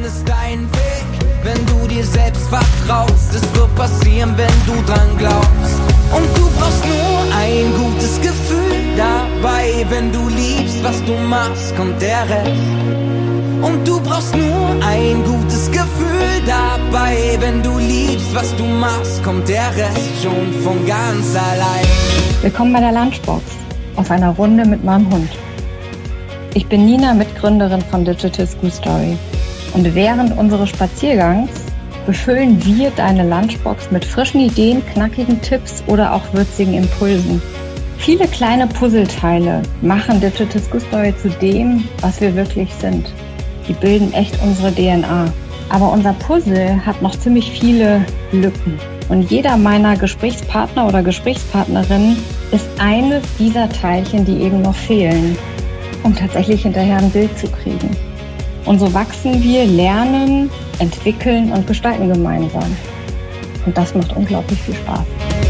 findest deinen Weg, wenn du dir selbst vertraust. Es wird passieren, wenn du dran glaubst. Und du brauchst nur ein gutes Gefühl dabei. Wenn du liebst, was du machst, kommt der Rest. Und du brauchst nur ein gutes Gefühl dabei. Wenn du liebst, was du machst, kommt der Rest schon von ganz allein. Willkommen bei der Lunchbox auf einer Runde mit meinem Hund. Ich bin Nina, Mitgründerin von Digital School Story. Und während unseres Spaziergangs befüllen wir deine Lunchbox mit frischen Ideen, knackigen Tipps oder auch würzigen Impulsen. Viele kleine Puzzleteile machen Digital School Story zu dem, was wir wirklich sind. Die bilden echt unsere DNA. Aber unser Puzzle hat noch ziemlich viele Lücken. Und jeder meiner Gesprächspartner oder Gesprächspartnerinnen ist eines dieser Teilchen, die eben noch fehlen, um tatsächlich hinterher ein Bild zu kriegen. Und so wachsen wir, lernen, entwickeln und gestalten gemeinsam. Und das macht unglaublich viel Spaß.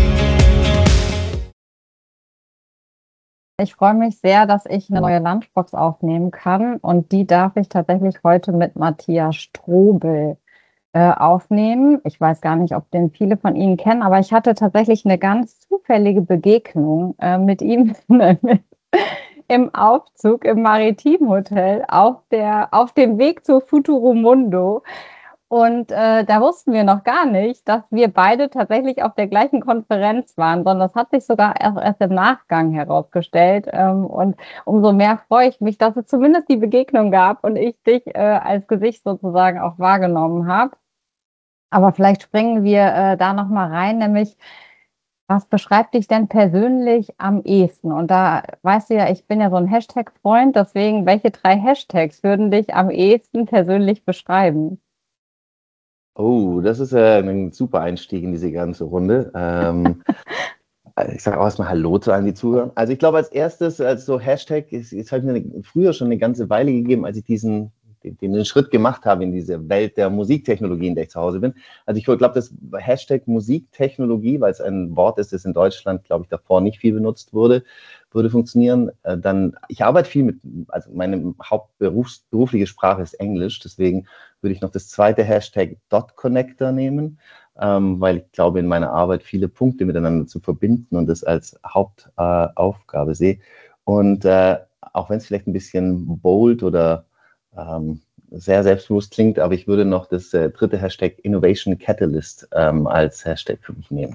Ich freue mich sehr, dass ich eine neue Lunchbox aufnehmen kann. Und die darf ich tatsächlich heute mit Matthias Strobel aufnehmen. Ich weiß gar nicht, ob den viele von Ihnen kennen, aber ich hatte tatsächlich eine ganz zufällige Begegnung mit ihm im Aufzug im Maritim Hotel auf dem Weg zur Futuromundo. Und da wussten wir noch gar nicht, dass wir beide tatsächlich auf der gleichen Konferenz waren, sondern das hat sich sogar erst im Nachgang herausgestellt. Und umso mehr freue ich mich, dass es zumindest die Begegnung gab und ich dich als Gesicht sozusagen auch wahrgenommen habe. Aber vielleicht springen wir da nochmal rein, nämlich was beschreibt dich denn persönlich am ehesten? Und da weißt du ja, ich bin ja so ein Hashtag-Freund, deswegen, welche 3 Hashtags würden dich am ehesten persönlich beschreiben? Oh, das ist ein super Einstieg in diese ganze Runde. Ich sage auch erstmal Hallo zu allen, die zuhören. Also ich glaube, als erstes, als so Hashtag, es hat mir früher schon eine ganze Weile gegeben, als ich den Schritt gemacht habe in diese Welt der Musiktechnologie, in der ich zu Hause bin. Also ich glaube, das Hashtag Musiktechnologie, weil es ein Wort ist, das in Deutschland, glaube ich, davor nicht viel benutzt wurde, würde funktionieren. Ich arbeite viel mit, also meine hauptberufliche Sprache ist Englisch, deswegen würde ich noch das zweite Hashtag Dot Connector nehmen, weil ich glaube, in meiner Arbeit viele Punkte miteinander zu verbinden und das als Hauptaufgabe sehe. Und auch wenn es vielleicht ein bisschen bold oder sehr selbstbewusst klingt, aber ich würde noch das dritte Hashtag Innovation Catalyst als Hashtag für mich nehmen.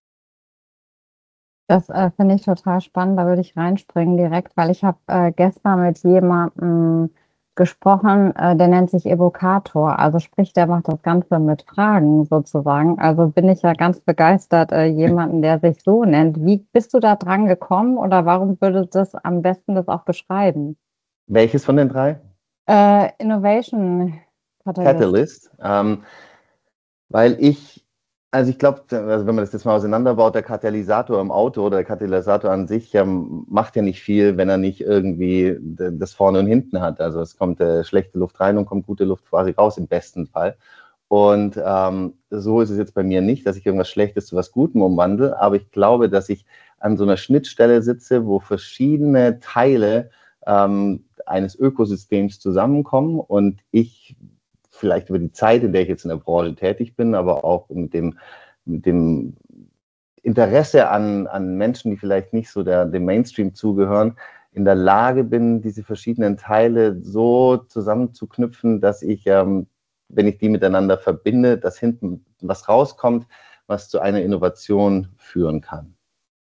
Das finde ich total spannend, da würde ich reinspringen direkt, weil ich habe gestern mit jemandem gesprochen, der nennt sich Evocator, also sprich, der macht das Ganze mit Fragen sozusagen. Also bin ich ja ganz begeistert, jemanden, der sich so nennt. Wie bist du da dran gekommen oder warum würdest du das am besten das auch beschreiben? Welches von den 3? Innovation Catalyst. Weil ich glaube, also wenn man das jetzt mal auseinanderbaut, der Katalysator im Auto oder der Katalysator an sich macht ja nicht viel, wenn er nicht irgendwie das vorne und hinten hat. Also es kommt schlechte Luft rein und kommt gute Luft quasi raus im besten Fall. Und so ist es jetzt bei mir nicht, dass ich irgendwas Schlechtes zu was Gutem umwandle, aber ich glaube, dass ich an so einer Schnittstelle sitze, wo verschiedene Teile eines Ökosystems zusammenkommen und ich vielleicht über die Zeit, in der ich jetzt in der Branche tätig bin, aber auch mit dem Interesse an Menschen, die vielleicht nicht so dem Mainstream zugehören, in der Lage bin, diese verschiedenen Teile so zusammenzuknüpfen, dass ich, wenn ich die miteinander verbinde, dass hinten was rauskommt, was zu einer Innovation führen kann.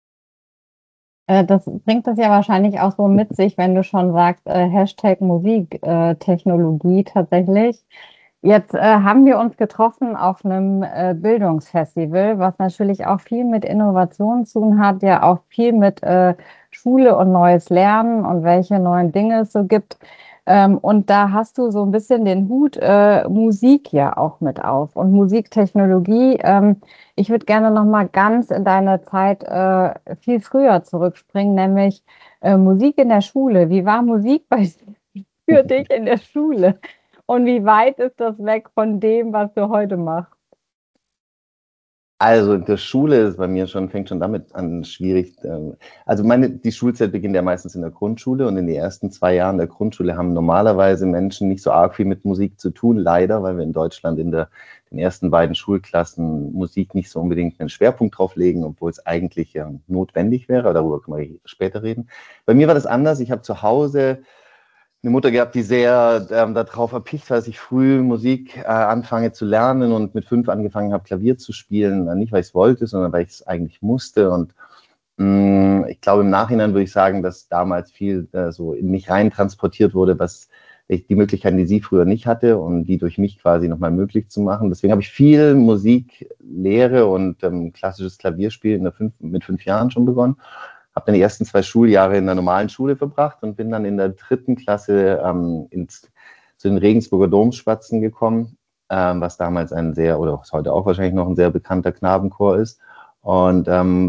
Das bringt das ja wahrscheinlich auch so mit sich, wenn du schon sagst, Hashtag Musiktechnologie tatsächlich. Jetzt haben wir uns getroffen auf einem Bildungsfestival, was natürlich auch viel mit Innovation zu tun hat, ja auch viel mit Schule und neues Lernen und welche neuen Dinge es so gibt. Und da hast du so ein bisschen den Hut Musik ja auch mit auf und Musiktechnologie. Ich würde gerne noch mal ganz in deine Zeit viel früher zurückspringen, nämlich Musik in der Schule. Wie war Musik für dich in der Schule? Und wie weit ist das weg von dem, was du heute machst? Also in der Schule ist bei mir fängt schon damit an schwierig. Also die Schulzeit beginnt ja meistens in der Grundschule und in den ersten 2 Jahren der Grundschule haben normalerweise Menschen nicht so arg viel mit Musik zu tun, leider, weil wir in Deutschland in den ersten beiden Schulklassen Musik nicht so unbedingt einen Schwerpunkt drauf legen, obwohl es eigentlich notwendig wäre, aber darüber können wir später reden. Bei mir war das anders. Ich habe zu Hause eine Mutter gehabt, die sehr darauf erpicht war, dass ich früh Musik anfange zu lernen und mit 5 angefangen habe, Klavier zu spielen. Nicht, weil ich es wollte, sondern weil ich es eigentlich musste. Und ich glaube, im Nachhinein würde ich sagen, dass damals viel so in mich rein transportiert wurde, was ich die Möglichkeiten, die sie früher nicht hatte und die durch mich quasi nochmal möglich zu machen. Deswegen habe ich viel Musiklehre und klassisches Klavierspiel mit 5 Jahren schon begonnen. Habe dann die ersten 2 Schuljahre in der normalen Schule verbracht und bin dann in der 3. Klasse zu den Regensburger Domspatzen gekommen, was damals oder heute auch wahrscheinlich noch ein sehr bekannter Knabenchor ist. Und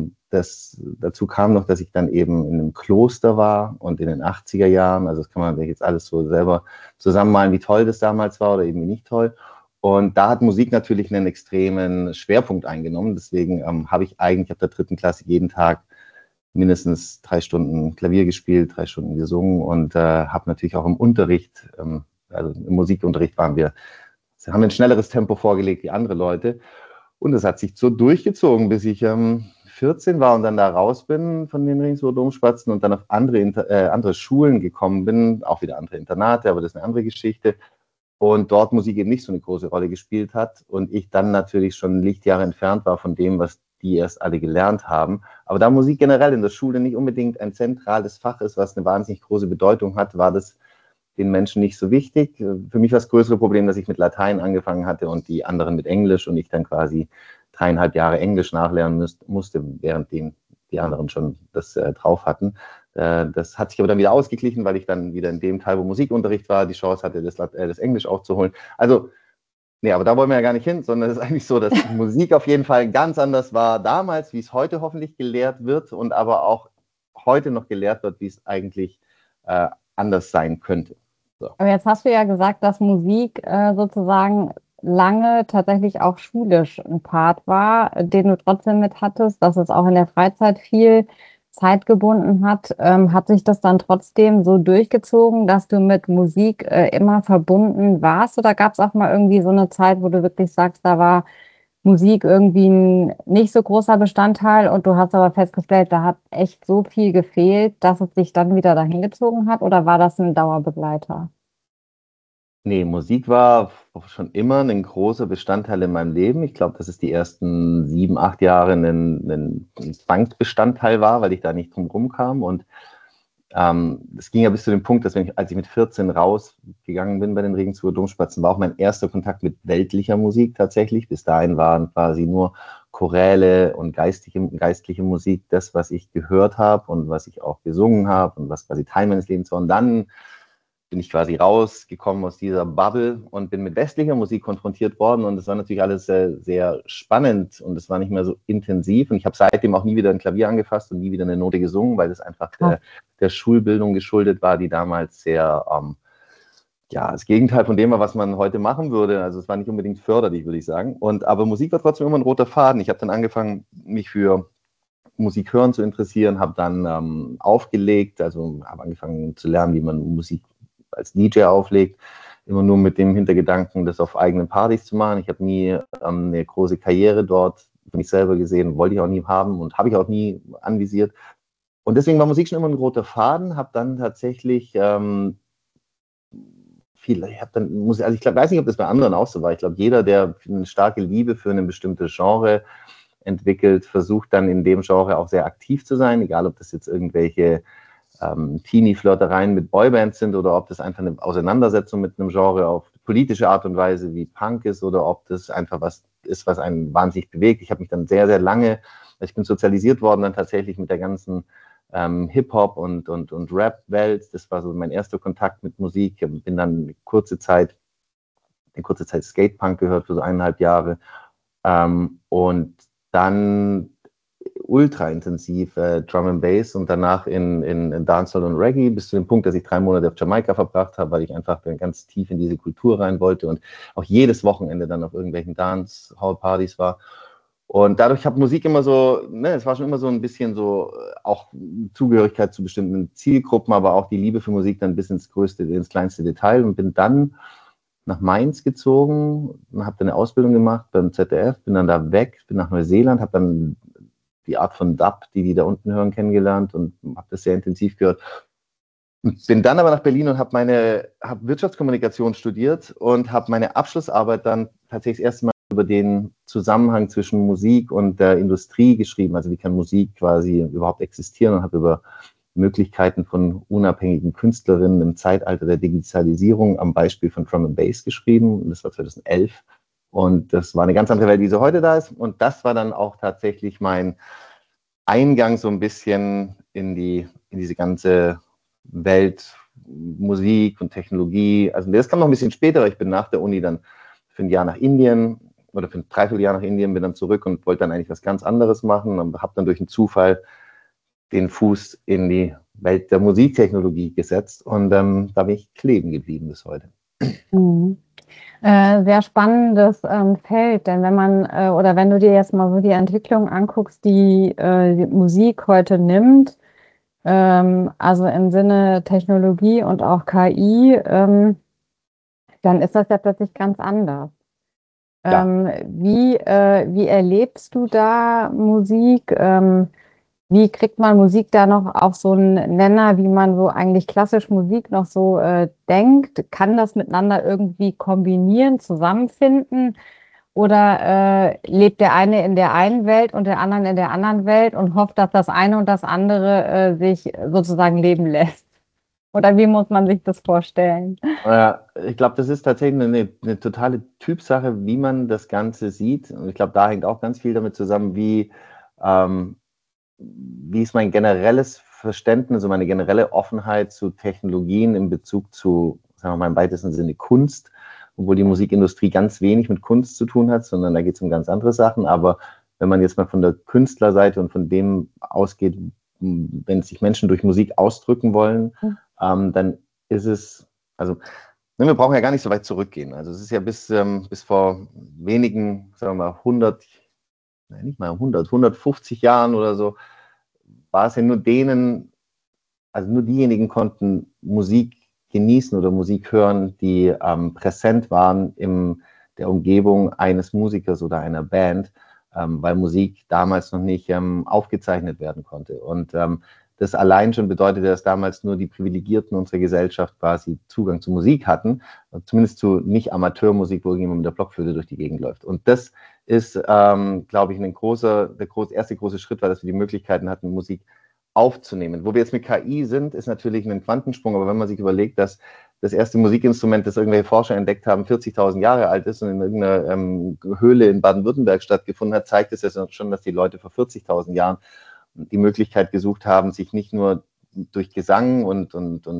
dazu kam noch, dass ich dann eben in einem Kloster war und in den 80er Jahren, also das kann man sich jetzt alles so selber zusammenmalen, wie toll das damals war oder eben nicht toll. Und da hat Musik natürlich einen extremen Schwerpunkt eingenommen. Deswegen habe ich eigentlich ab der 3. Klasse jeden Tag mindestens 3 Stunden Klavier gespielt, 3 Stunden gesungen und habe natürlich auch im Unterricht, also im Musikunterricht haben wir ein schnelleres Tempo vorgelegt wie andere Leute. Und es hat sich so durchgezogen, bis ich 14 war und dann da raus bin von den Regensburger Domspatzen und dann auf andere Schulen gekommen bin, auch wieder andere Internate, aber das ist eine andere Geschichte. Und dort Musik eben nicht so eine große Rolle gespielt hat und ich dann natürlich schon Lichtjahre entfernt war von dem, was die erst alle gelernt haben. Aber da Musik generell in der Schule nicht unbedingt ein zentrales Fach ist, was eine wahnsinnig große Bedeutung hat, war das den Menschen nicht so wichtig. Für mich war das größere Problem, dass ich mit Latein angefangen hatte und die anderen mit Englisch und ich dann quasi 3,5 Jahre Englisch nachlernen musste, während die anderen schon das drauf hatten. Das hat sich aber dann wieder ausgeglichen, weil ich dann wieder in dem Teil, wo Musikunterricht war, die Chance hatte, das Englisch aufzuholen. Also nee, aber da wollen wir ja gar nicht hin, sondern es ist eigentlich so, dass Musik auf jeden Fall ganz anders war damals, wie es heute hoffentlich gelehrt wird und aber auch heute noch gelehrt wird, wie es eigentlich anders sein könnte. So. Aber jetzt hast du ja gesagt, dass Musik sozusagen lange tatsächlich auch schulisch ein Part war, den du trotzdem mit hattest, dass es auch in der Freizeit viel Zeit gebunden hat. Hat sich das dann trotzdem so durchgezogen, dass du mit Musik immer verbunden warst? Oder gab es auch mal irgendwie so eine Zeit, wo du wirklich sagst, da war Musik irgendwie ein nicht so großer Bestandteil und du hast aber festgestellt, da hat echt so viel gefehlt, dass es dich dann wieder dahin gezogen hat? Oder war das ein Dauerbegleiter? Nee, Musik war schon immer ein großer Bestandteil in meinem Leben. Ich glaube, dass es die ersten 7, 8 Jahre ein Zwangsbestandteil war, weil ich da nicht drum rumkam. Und es ging ja bis zu dem Punkt, dass als ich mit 14 rausgegangen bin bei den Regensburger Domspatzen, war auch mein erster Kontakt mit weltlicher Musik tatsächlich. Bis dahin waren quasi nur Choräle und geistliche Musik das, was ich gehört habe und was ich auch gesungen habe und was quasi Teil meines Lebens war. Und dann bin ich quasi rausgekommen aus dieser Bubble und bin mit westlicher Musik konfrontiert worden und das war natürlich alles sehr spannend und es war nicht mehr so intensiv und ich habe seitdem auch nie wieder ein Klavier angefasst und nie wieder eine Note gesungen, weil das einfach der Schulbildung geschuldet war, die damals sehr, das Gegenteil von dem war, was man heute machen würde. Also es war nicht unbedingt förderlich, würde ich sagen. Aber Musik war trotzdem immer ein roter Faden. Ich habe dann angefangen, mich für Musik hören zu interessieren, habe dann aufgelegt, also habe angefangen zu lernen, wie man Musik als DJ auflegt, immer nur mit dem Hintergedanken, das auf eigenen Partys zu machen. Ich habe nie eine große Karriere dort für mich selber gesehen, wollte ich auch nie haben und habe ich auch nie anvisiert. Und deswegen war Musik schon immer ein roter Faden, habe dann tatsächlich ich weiß nicht, ob das bei anderen auch so war. Ich glaube, jeder, der eine starke Liebe für ein bestimmtes Genre entwickelt, versucht dann in dem Genre auch sehr aktiv zu sein, egal ob das jetzt irgendwelche Teenie-Flirtereien mit Boybands sind oder ob das einfach eine Auseinandersetzung mit einem Genre auf politische Art und Weise wie Punk ist oder ob das einfach was ist, was einen wahnsinnig bewegt. Ich habe mich dann sehr, sehr lange, ich bin sozialisiert worden dann tatsächlich mit der ganzen Hip-Hop und Rap-Welt. Das war so mein erster Kontakt mit Musik. Ich bin dann eine kurze Zeit Skate-Punk gehört für so 1,5 Jahre und dann ultra intensiv Drum and Bass und danach in Dancehall und Reggae bis zu dem Punkt, dass ich 3 Monate auf Jamaika verbracht habe, weil ich einfach ganz tief in diese Kultur rein wollte und auch jedes Wochenende dann auf irgendwelchen Dancehall-Partys war. Und dadurch habe Musik immer so, ne, es war schon immer so ein bisschen so auch Zugehörigkeit zu bestimmten Zielgruppen, aber auch die Liebe für Musik dann bis ins kleinste Detail und bin dann nach Mainz gezogen und habe dann eine Ausbildung gemacht beim ZDF, bin dann da weg, bin nach Neuseeland, habe dann die Art von Dub, die da unten hören, kennengelernt und habe das sehr intensiv gehört. Bin dann aber nach Berlin und habe Wirtschaftskommunikation studiert und habe meine Abschlussarbeit dann tatsächlich das erste Mal über den Zusammenhang zwischen Musik und der Industrie geschrieben. Also wie kann Musik quasi überhaupt existieren, und habe über Möglichkeiten von unabhängigen Künstlerinnen im Zeitalter der Digitalisierung am Beispiel von Drum and Bass geschrieben. Und das war 2011. Und das war eine ganz andere Welt, wie sie heute da ist. Und das war dann auch tatsächlich mein Eingang so ein bisschen in diese ganze Welt, Musik und Technologie. Also das kam noch ein bisschen später. Ich bin nach der Uni dann für ein Jahr nach Indien oder für ein Dreivierteljahr nach Indien, bin dann zurück und wollte dann eigentlich was ganz anderes machen und habe dann durch einen Zufall den Fuß in die Welt der Musiktechnologie gesetzt und da bin ich kleben geblieben bis heute. Mhm. Sehr spannendes Feld, denn wenn du dir jetzt mal so die Entwicklung anguckst, die Musik heute nimmt, also im Sinne Technologie und auch KI, dann ist das ja plötzlich ganz anders. Ja. Wie erlebst du da Musik? Wie kriegt man Musik da noch auf so einen Nenner, wie man so eigentlich klassisch Musik noch so denkt? Kann das miteinander irgendwie kombinieren, zusammenfinden? Oder lebt der eine in der einen Welt und der andere in der anderen Welt und hofft, dass das eine und das andere sich sozusagen leben lässt? Oder wie muss man sich das vorstellen? Ich glaube, das ist tatsächlich eine totale Typsache, wie man das Ganze sieht. Und ich glaube, da hängt auch ganz viel damit zusammen, wie ist mein generelles Verständnis und meine generelle Offenheit zu Technologien in Bezug zu, sagen wir mal im weitesten Sinne, Kunst, obwohl die Musikindustrie ganz wenig mit Kunst zu tun hat, sondern da geht es um ganz andere Sachen. Aber wenn man jetzt mal von der Künstlerseite und von dem ausgeht, wenn sich Menschen durch Musik ausdrücken wollen, dann ist es, also wir brauchen ja gar nicht so weit zurückgehen. Also es ist ja bis vor wenigen, sagen wir mal, 150 Jahren oder so, war es ja nur nur diejenigen konnten Musik genießen oder Musik hören, die präsent waren in der Umgebung eines Musikers oder einer Band, weil Musik damals noch nicht aufgezeichnet werden konnte. Und das allein schon bedeutete, dass damals nur die Privilegierten unserer Gesellschaft quasi Zugang zu Musik hatten, zumindest zu nicht Amateurmusik, wo jemand mit der Blockflöte durch die Gegend läuft. Und das ist, glaube ich, der erste große Schritt war, dass wir die Möglichkeiten hatten, Musik aufzunehmen. Wo wir jetzt mit KI sind, ist natürlich ein Quantensprung, aber wenn man sich überlegt, dass das erste Musikinstrument, das irgendwelche Forscher entdeckt haben, 40.000 Jahre alt ist und in irgendeiner Höhle in Baden-Württemberg stattgefunden hat, zeigt es ja schon, dass die Leute vor 40.000 Jahren die Möglichkeit gesucht haben, sich nicht nur durch Gesang und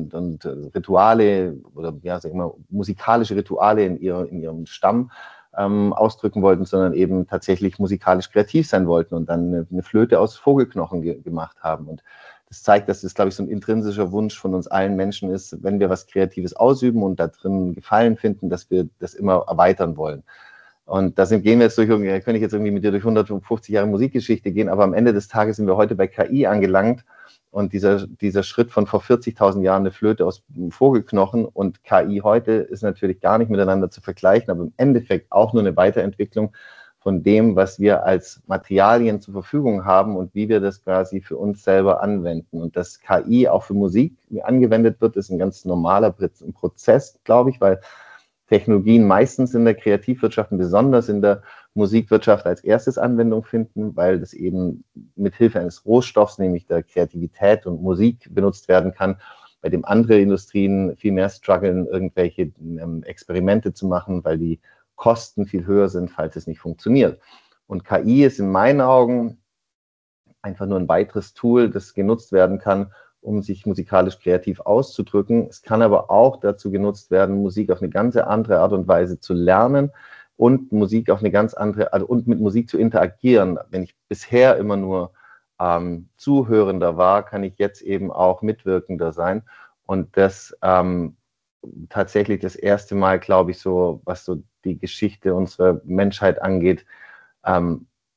Rituale oder ja, sag ich mal, musikalische Rituale in ihrem Stamm ausdrücken wollten, sondern eben tatsächlich musikalisch kreativ sein wollten und dann eine Flöte aus Vogelknochen gemacht haben. Und das zeigt, dass das, glaube ich, so ein intrinsischer Wunsch von uns allen Menschen ist, wenn wir was Kreatives ausüben und da drin Gefallen finden, dass wir das immer erweitern wollen. Und da gehen wir jetzt könnte ich jetzt irgendwie mit dir durch 150 Jahre Musikgeschichte gehen, aber am Ende des Tages sind wir heute bei KI angelangt. Und dieser Schritt von vor 40.000 Jahren eine Flöte aus Vogelknochen und KI heute ist natürlich gar nicht miteinander zu vergleichen, aber im Endeffekt auch nur eine Weiterentwicklung von dem, was wir als Materialien zur Verfügung haben und wie wir das quasi für uns selber anwenden. Und dass KI auch für Musik angewendet wird, ist ein ganz normaler Prozess, glaube ich, weil Technologien meistens in der Kreativwirtschaft und besonders in der Musikwirtschaft als erstes Anwendung finden, weil das eben mit Hilfe eines Rohstoffs, nämlich der Kreativität und Musik, benutzt werden kann, bei dem andere Industrien viel mehr strugglen, irgendwelche Experimente zu machen, weil die Kosten viel höher sind, falls es nicht funktioniert. Und KI ist in meinen Augen einfach nur ein weiteres Tool, das genutzt werden kann, um sich musikalisch kreativ auszudrücken. Es kann aber auch dazu genutzt werden, Musik auf eine ganz andere Art und Weise zu lernen und Musik auf eine ganz andere, also und mit Musik zu interagieren. Wenn ich bisher immer nur Zuhörender war, kann ich jetzt eben auch Mitwirkender sein. Und das tatsächlich das erste Mal, glaube ich, so, was so die Geschichte unserer Menschheit angeht,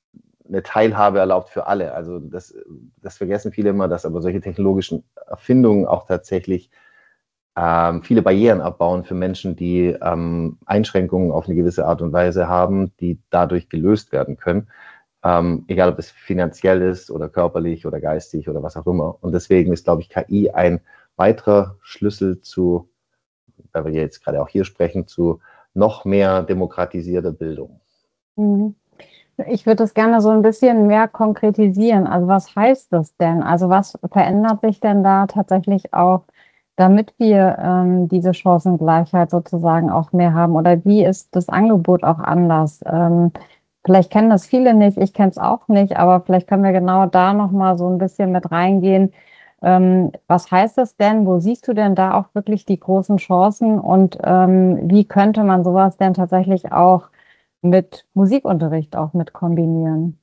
eine Teilhabe erlaubt für alle. Also das vergessen viele immer, dass aber solche technologischen Erfindungen auch tatsächlich viele Barrieren abbauen für Menschen, die Einschränkungen auf eine gewisse Art und Weise haben, die dadurch gelöst werden können. Egal ob es finanziell ist oder körperlich oder geistig oder was auch immer. Und deswegen ist, glaube ich, KI ein weiterer Schlüssel zu, weil wir jetzt gerade auch hier sprechen, zu noch mehr demokratisierter Bildung. Mhm. Ich würde das gerne so ein bisschen mehr konkretisieren. Also was heißt das denn? Also was verändert sich denn da tatsächlich auch, damit wir diese Chancengleichheit sozusagen auch mehr haben? Oder wie ist das Angebot auch anders? Vielleicht kennen das viele nicht, ich kenne es auch nicht, aber vielleicht können wir genau da nochmal so ein bisschen mit reingehen. Was heißt das denn? Wo siehst du denn da auch wirklich die großen Chancen? Und wie könnte man sowas denn tatsächlich auch mit Musikunterricht auch mit kombinieren?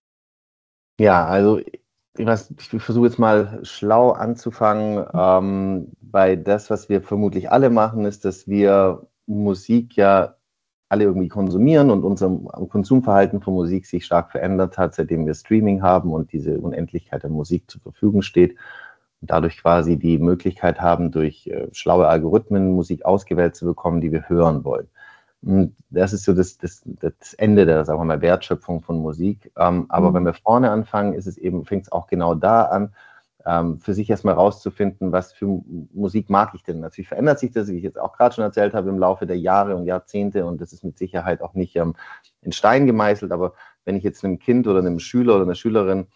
Ja, also ich versuche jetzt mal schlau anzufangen, weil das, was wir vermutlich alle machen, ist, dass wir Musik ja alle irgendwie konsumieren und unser Konsumverhalten von Musik sich stark verändert hat, seitdem wir Streaming haben und diese Unendlichkeit an Musik zur Verfügung steht und dadurch quasi die Möglichkeit haben, durch schlaue Algorithmen Musik ausgewählt zu bekommen, die wir hören wollen. Und das ist so das Ende der, sagen wir mal, Wertschöpfung von Musik. Aber wenn wir vorne anfangen, fängt es auch genau da an, für sich erstmal rauszufinden, was für Musik mag ich denn. Natürlich verändert sich das, wie ich jetzt auch gerade schon erzählt habe, im Laufe der Jahre und Jahrzehnte, und das ist mit Sicherheit auch nicht in Stein gemeißelt, aber wenn ich jetzt einem Kind oder einem Schüler oder einer Schülerin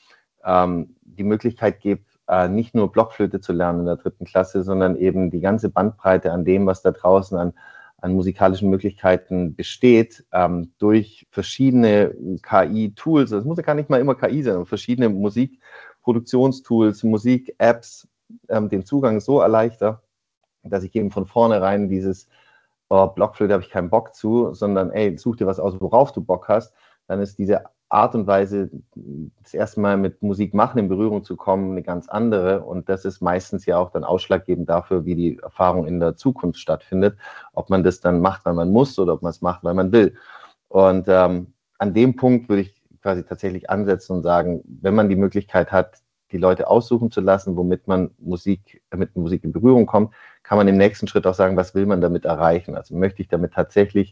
die Möglichkeit gebe, nicht nur Blockflöte zu lernen in der 3. Klasse, sondern eben die ganze Bandbreite an dem, was da draußen an musikalischen Möglichkeiten besteht, durch verschiedene KI-Tools. Das muss ja gar nicht mal immer KI sein, aber verschiedene Musikproduktionstools, Musik-Apps, den Zugang so erleichtert, dass ich eben von vornherein dieses Blockflöte habe ich keinen Bock zu, sondern such dir was aus, worauf du Bock hast. Dann ist diese Art und Weise, das erste Mal mit Musik machen, in Berührung zu kommen, eine ganz andere. Und das ist meistens ja auch dann ausschlaggebend dafür, wie die Erfahrung in der Zukunft stattfindet. Ob man das dann macht, weil man muss, oder ob man es macht, weil man will. Und an dem Punkt würde ich quasi tatsächlich ansetzen und sagen, wenn man die Möglichkeit hat, die Leute aussuchen zu lassen, womit man mit Musik in Berührung kommt, kann man im nächsten Schritt auch sagen, was will man damit erreichen? Also möchte ich damit tatsächlich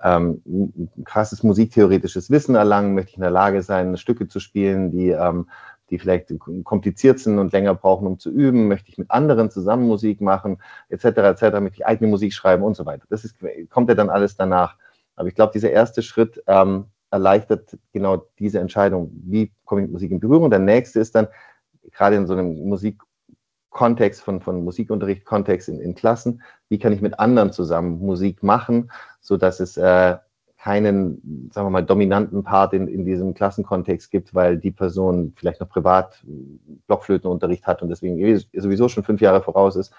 ein krasses musiktheoretisches Wissen erlangen, möchte ich in der Lage sein, Stücke zu spielen, die vielleicht kompliziert sind und länger brauchen, um zu üben, möchte ich mit anderen zusammen Musik machen, etc., möchte ich eigene Musik schreiben und so weiter. Kommt ja dann alles danach. Aber ich glaube, dieser erste Schritt erleichtert genau diese Entscheidung, wie komme ich mit Musik in Berührung. Der nächste ist dann, gerade in so einem Musikkontext, von Musikunterricht-Kontext in Klassen, wie kann ich mit anderen zusammen Musik machen, sodass es keinen, sagen wir mal, dominanten Part in diesem Klassenkontext gibt, weil die Person vielleicht noch privat Blockflötenunterricht hat und deswegen sowieso schon 5 Jahre voraus ist,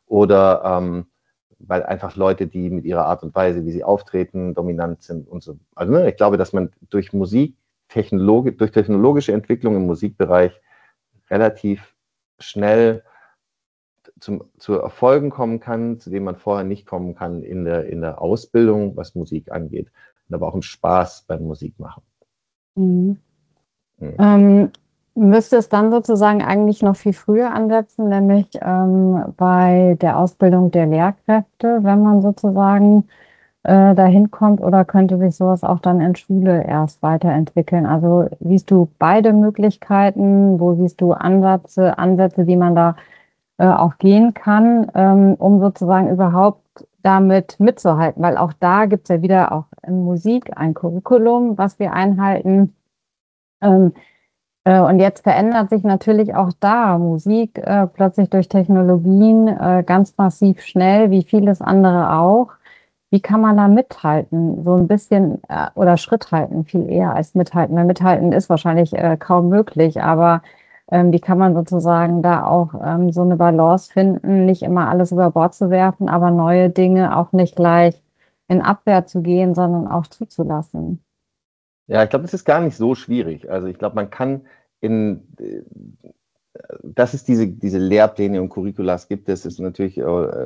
oder weil einfach Leute, die mit ihrer Art und Weise, wie sie auftreten, dominant sind und so. Also ich glaube, dass man durch durch technologische Entwicklung im Musikbereich relativ schnell zu Erfolgen kommen kann, zu denen man vorher nicht kommen kann in der Ausbildung, was Musik angeht. Und aber auch im Spaß beim Musikmachen. Mhm. Müsste es dann sozusagen eigentlich noch viel früher ansetzen, nämlich bei der Ausbildung der Lehrkräfte, wenn man sozusagen dahin kommt, oder könnte sich sowas auch dann in Schule erst weiterentwickeln? Also siehst du beide Möglichkeiten? Wo siehst du Ansätze, die man da auch gehen kann, um sozusagen überhaupt damit mitzuhalten? Weil auch da gibt es ja wieder auch in Musik ein Curriculum, was wir einhalten. Und jetzt verändert sich natürlich auch da Musik plötzlich durch Technologien ganz massiv schnell, wie vieles andere auch. Wie kann man da mithalten? So ein bisschen oder Schritt halten, viel eher als mithalten. Weil mithalten ist wahrscheinlich kaum möglich, aber wie kann man sozusagen da auch so eine Balance finden, nicht immer alles über Bord zu werfen, aber neue Dinge auch nicht gleich in Abwehr zu gehen, sondern auch zuzulassen? Ja, ich glaube, das ist gar nicht so schwierig. Also ich glaube, man kann dass es diese Lehrpläne und Curriculas gibt, das ist natürlich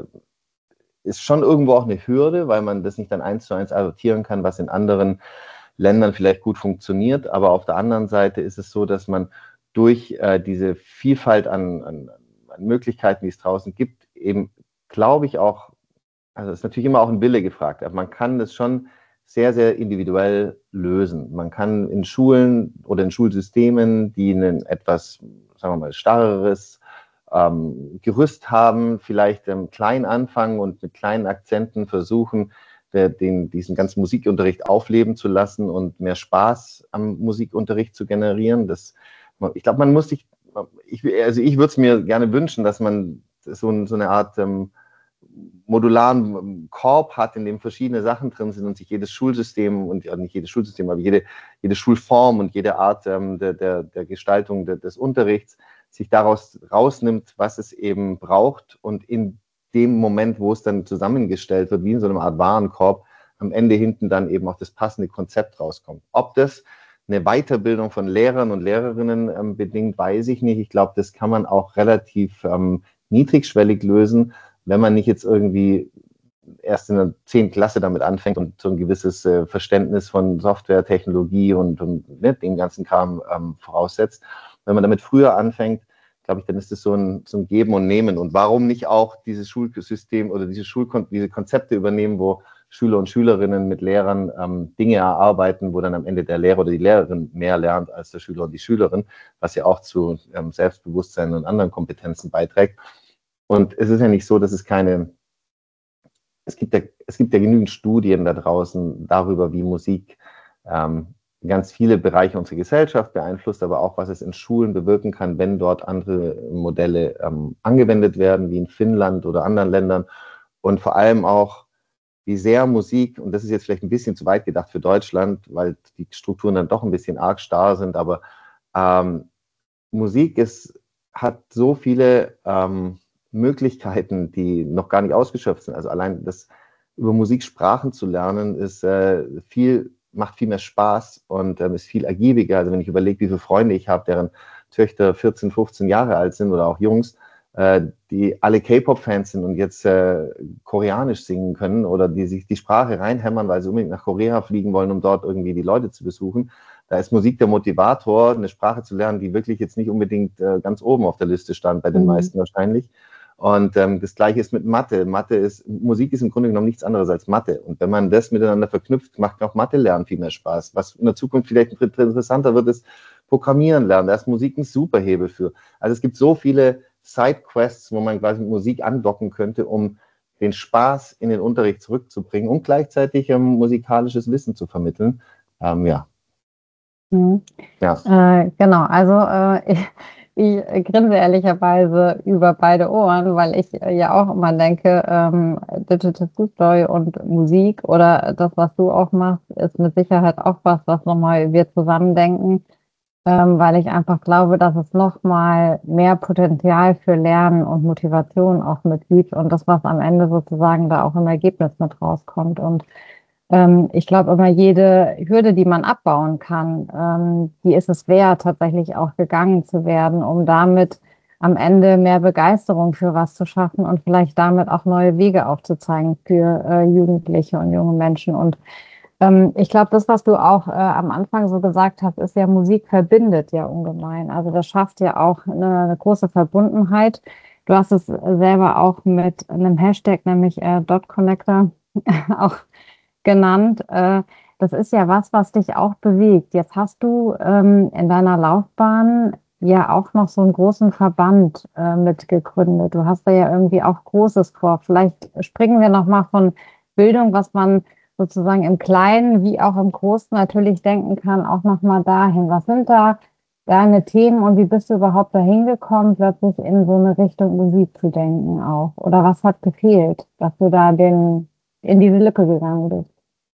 ist schon irgendwo auch eine Hürde, weil man das nicht dann 1:1 adaptieren kann, was in anderen Ländern vielleicht gut funktioniert. Aber auf der anderen Seite ist es so, dass man durch diese Vielfalt an Möglichkeiten, die es draußen gibt, eben, glaube ich, auch, also es ist natürlich immer auch ein Wille gefragt, aber man kann das schon sehr, sehr individuell lösen. Man kann in Schulen oder in Schulsystemen, die ein etwas, sagen wir mal, starreres Gerüst haben, vielleicht klein anfangen und mit kleinen Akzenten versuchen, diesen ganzen Musikunterricht aufleben zu lassen und mehr Spaß am Musikunterricht zu generieren. Ich glaube, man muss sich, ich würde es mir gerne wünschen, dass man so eine Art modularen Korb hat, in dem verschiedene Sachen drin sind und sich jedes Schulsystem und ja, nicht jedes Schulsystem, aber jede Schulform und jede Art der Gestaltung des Unterrichts sich daraus rausnimmt, was es eben braucht und in dem Moment, wo es dann zusammengestellt wird, wie in so einer Art Warenkorb, am Ende hinten dann eben auch das passende Konzept rauskommt. Ob das eine Weiterbildung von Lehrern und Lehrerinnen bedingt, weiß ich nicht. Ich glaube, das kann man auch relativ niedrigschwellig lösen, wenn man nicht jetzt irgendwie erst in der 10. Klasse damit anfängt und so ein gewisses Verständnis von Software, Technologie und dem ganzen Kram voraussetzt. Wenn man damit früher anfängt, glaube ich, dann ist es so ein Geben und Nehmen. Und warum nicht auch dieses Schulsystem oder diese Konzepte übernehmen, wo Schüler und Schülerinnen mit Lehrern Dinge erarbeiten, wo dann am Ende der Lehrer oder die Lehrerin mehr lernt als der Schüler und die Schülerin, was ja auch zu Selbstbewusstsein und anderen Kompetenzen beiträgt. Und es ist ja nicht so, dass es gibt ja genügend Studien da draußen darüber, wie Musik ganz viele Bereiche unserer Gesellschaft beeinflusst, aber auch, was es in Schulen bewirken kann, wenn dort andere Modelle angewendet werden, wie in Finnland oder anderen Ländern. Und vor allem auch, wie sehr Musik, und das ist jetzt vielleicht ein bisschen zu weit gedacht für Deutschland, weil die Strukturen dann doch ein bisschen arg starr sind, aber Musik hat so viele Möglichkeiten, die noch gar nicht ausgeschöpft sind. Also allein das über Musiksprachen zu lernen, macht viel mehr Spaß und ist viel ergiebiger. Also wenn ich überlege, wie viele Freunde ich habe, deren Töchter 14, 15 Jahre alt sind oder auch Jungs, die alle K-Pop-Fans sind und jetzt Koreanisch singen können oder die sich die Sprache reinhämmern, weil sie unbedingt nach Korea fliegen wollen, um dort irgendwie die Leute zu besuchen. Da ist Musik der Motivator, eine Sprache zu lernen, die wirklich jetzt nicht unbedingt ganz oben auf der Liste stand, bei den meisten wahrscheinlich. Und das Gleiche ist mit Mathe. Musik ist im Grunde genommen nichts anderes als Mathe. Und wenn man das miteinander verknüpft, macht auch Mathe lernen viel mehr Spaß. Was in der Zukunft vielleicht interessanter wird, ist Programmieren lernen. Da ist Musik ein super Hebel für. Also es gibt so viele Sidequests, wo man quasi mit Musik andocken könnte, um den Spaß in den Unterricht zurückzubringen und gleichzeitig musikalisches Wissen zu vermitteln. Ja. Genau, also ich grinse ehrlicherweise über beide Ohren, weil ich ja auch immer denke, Digital Foodboy und Musik oder das, was du auch machst, ist mit Sicherheit auch was nochmal wir zusammen denken, weil ich einfach glaube, dass es nochmal mehr Potenzial für Lernen und Motivation auch mit gibt und das, was am Ende sozusagen da auch im Ergebnis mit rauskommt. Und ich glaube immer, jede Hürde, die man abbauen kann, die ist es wert, tatsächlich auch gegangen zu werden, um damit am Ende mehr Begeisterung für was zu schaffen und vielleicht damit auch neue Wege aufzuzeigen für Jugendliche und junge Menschen. Und ich glaube, das, was du auch am Anfang so gesagt hast, ist ja, Musik verbindet ja ungemein. Also das schafft ja auch eine große Verbundenheit. Du hast es selber auch mit einem Hashtag, nämlich .connector, auch genannt. Das ist ja was dich auch bewegt. Jetzt hast du in deiner Laufbahn ja auch noch so einen großen Verband mitgegründet. Du hast da ja irgendwie auch Großes vor. Vielleicht springen wir nochmal von Bildung, was man sozusagen im Kleinen wie auch im Großen natürlich denken kann, auch nochmal dahin. Was sind da deine Themen und wie bist du überhaupt dahin gekommen, plötzlich in so eine Richtung Musik zu denken auch? Oder was hat gefehlt, dass du da in diese Lücke gegangen bist?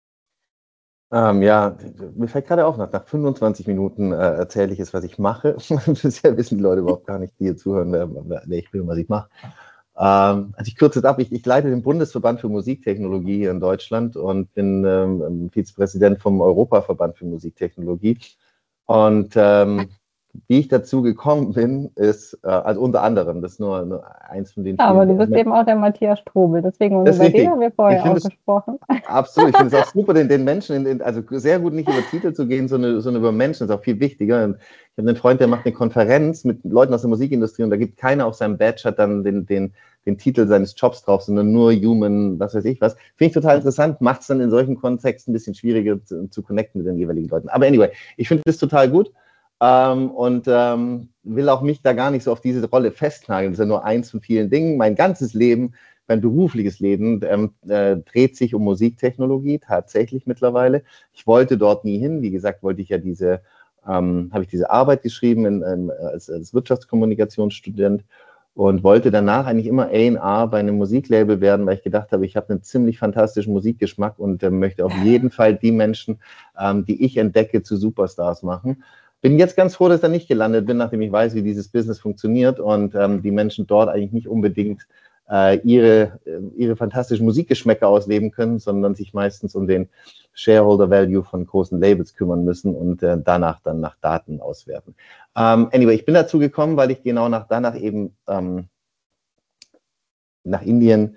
Ja, mir fällt gerade auf, nach 25 Minuten erzähle ich es, was ich mache. Bisher wissen die Leute überhaupt gar nicht, die hier zuhören, wer ich bin und was ich mache. Also ich kürze es ab, ich leite den Bundesverband für Musiktechnologie hier in Deutschland und bin Vizepräsident vom Europaverband für Musiktechnologie. Und wie ich dazu gekommen bin, ist, also unter anderem, das ist nur eins von den Ja, aber du vielen. bist eben auch der Matthias Strobel, deswegen, und Das ist über den richtig. haben wir Ich vorher finde auch es gesprochen. absolut, ich finde es auch super, den Menschen, also sehr gut nicht über Titel zu gehen, sondern über Menschen, das ist auch viel wichtiger. Und ich habe einen Freund, der macht eine Konferenz mit Leuten aus der Musikindustrie und da gibt keiner auf seinem Badge, hat dann den Titel seines Jobs drauf, sondern nur Human, was weiß ich was. Finde ich total interessant, macht es dann in solchen Kontexten ein bisschen schwieriger zu connecten mit den jeweiligen Leuten. Aber anyway, ich finde das total gut. Und will auch mich da gar nicht so auf diese Rolle festnageln. Das ist ja nur eins von vielen Dingen. Mein ganzes Leben, mein berufliches Leben dreht sich um Musiktechnologie tatsächlich mittlerweile. Ich wollte dort nie hin. Wie gesagt, wollte ich ja habe ich diese Arbeit geschrieben als Wirtschaftskommunikationsstudent und wollte danach eigentlich immer A&R bei einem Musiklabel werden, weil ich gedacht habe, ich habe einen ziemlich fantastischen Musikgeschmack und möchte auf jeden Fall die Menschen, die ich entdecke, zu Superstars machen. Bin jetzt ganz froh, dass ich da nicht gelandet bin, nachdem ich weiß, wie dieses Business funktioniert und die Menschen dort eigentlich nicht unbedingt ihre fantastischen Musikgeschmäcker ausleben können, sondern sich meistens um den Shareholder Value von großen Labels kümmern müssen und danach dann nach Daten auswerten. Anyway, ich bin dazu gekommen, weil ich genau danach eben nach Indien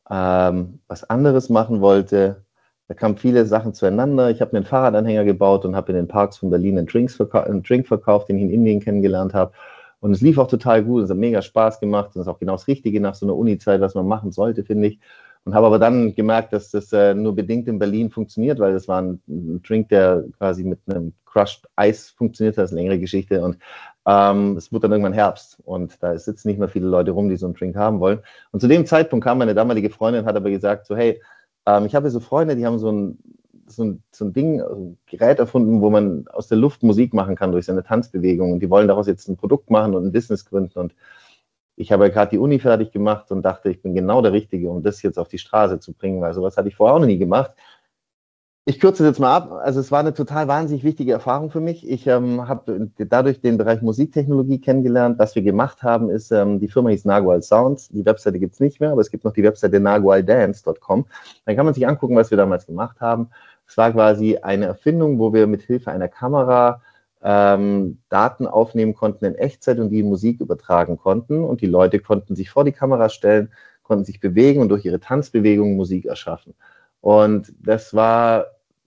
was anderes machen wollte. Da kamen viele Sachen zueinander. Ich habe mir einen Fahrradanhänger gebaut und habe in den Parks von Berlin einen Drink verkauft, den ich in Indien kennengelernt habe. Und es lief auch total gut. Es hat mega Spaß gemacht. Und es ist auch genau das Richtige nach so einer Uni-Zeit, was man machen sollte, finde ich. Und habe aber dann gemerkt, dass das nur bedingt in Berlin funktioniert, weil das war ein Drink, der quasi mit einem Crushed Eis funktioniert. Das ist eine längere Geschichte. Und es wurde dann irgendwann Herbst. Und da sitzen nicht mehr viele Leute rum, die so einen Drink haben wollen. Und zu dem Zeitpunkt kam meine damalige Freundin, hat aber gesagt, so hey, ich habe so Freunde, die haben so ein Ding, ein Gerät erfunden, wo man aus der Luft Musik machen kann durch seine Tanzbewegung. Und die wollen daraus jetzt ein Produkt machen und ein Business gründen. Und ich habe ja gerade die Uni fertig gemacht und dachte, ich bin genau der Richtige, um das jetzt auf die Straße zu bringen, weil sowas hatte ich vorher auch noch nie gemacht. Ich kürze es jetzt mal ab. Also es war eine total wahnsinnig wichtige Erfahrung für mich. Ich habe dadurch den Bereich Musiktechnologie kennengelernt. Was wir gemacht haben, ist, die Firma hieß Nagual Sounds. Die Webseite gibt es nicht mehr, aber es gibt noch die Webseite nagualdance.com. Dann kann man sich angucken, was wir damals gemacht haben. Es war quasi eine Erfindung, wo wir mit Hilfe einer Kamera Daten aufnehmen konnten in Echtzeit und die Musik übertragen konnten. Und die Leute konnten sich vor die Kamera stellen, konnten sich bewegen und durch ihre Tanzbewegungen Musik erschaffen. Und das war,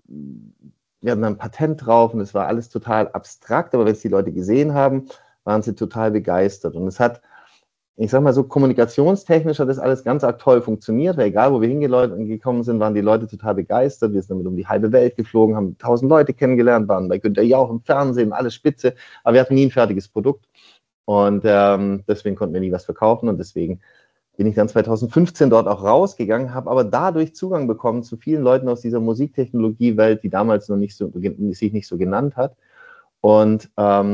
wir hatten ein Patent drauf und es war alles total abstrakt, aber wenn es die Leute gesehen haben, waren sie total begeistert. Und es hat, ich sag mal so, kommunikationstechnisch hat das alles ganz arg toll funktioniert, weil egal, wo wir hingekommen sind, waren die Leute total begeistert. Wir sind damit um die halbe Welt geflogen, haben 1000 Leute kennengelernt, waren bei Günther Jauch im Fernsehen, alles spitze, aber wir hatten nie ein fertiges Produkt. Und deswegen konnten wir nie was verkaufen und deswegen bin ich dann 2015 dort auch rausgegangen, habe aber dadurch Zugang bekommen zu vielen Leuten aus dieser Musiktechnologie-Welt, die damals noch sich nicht so genannt hat. Und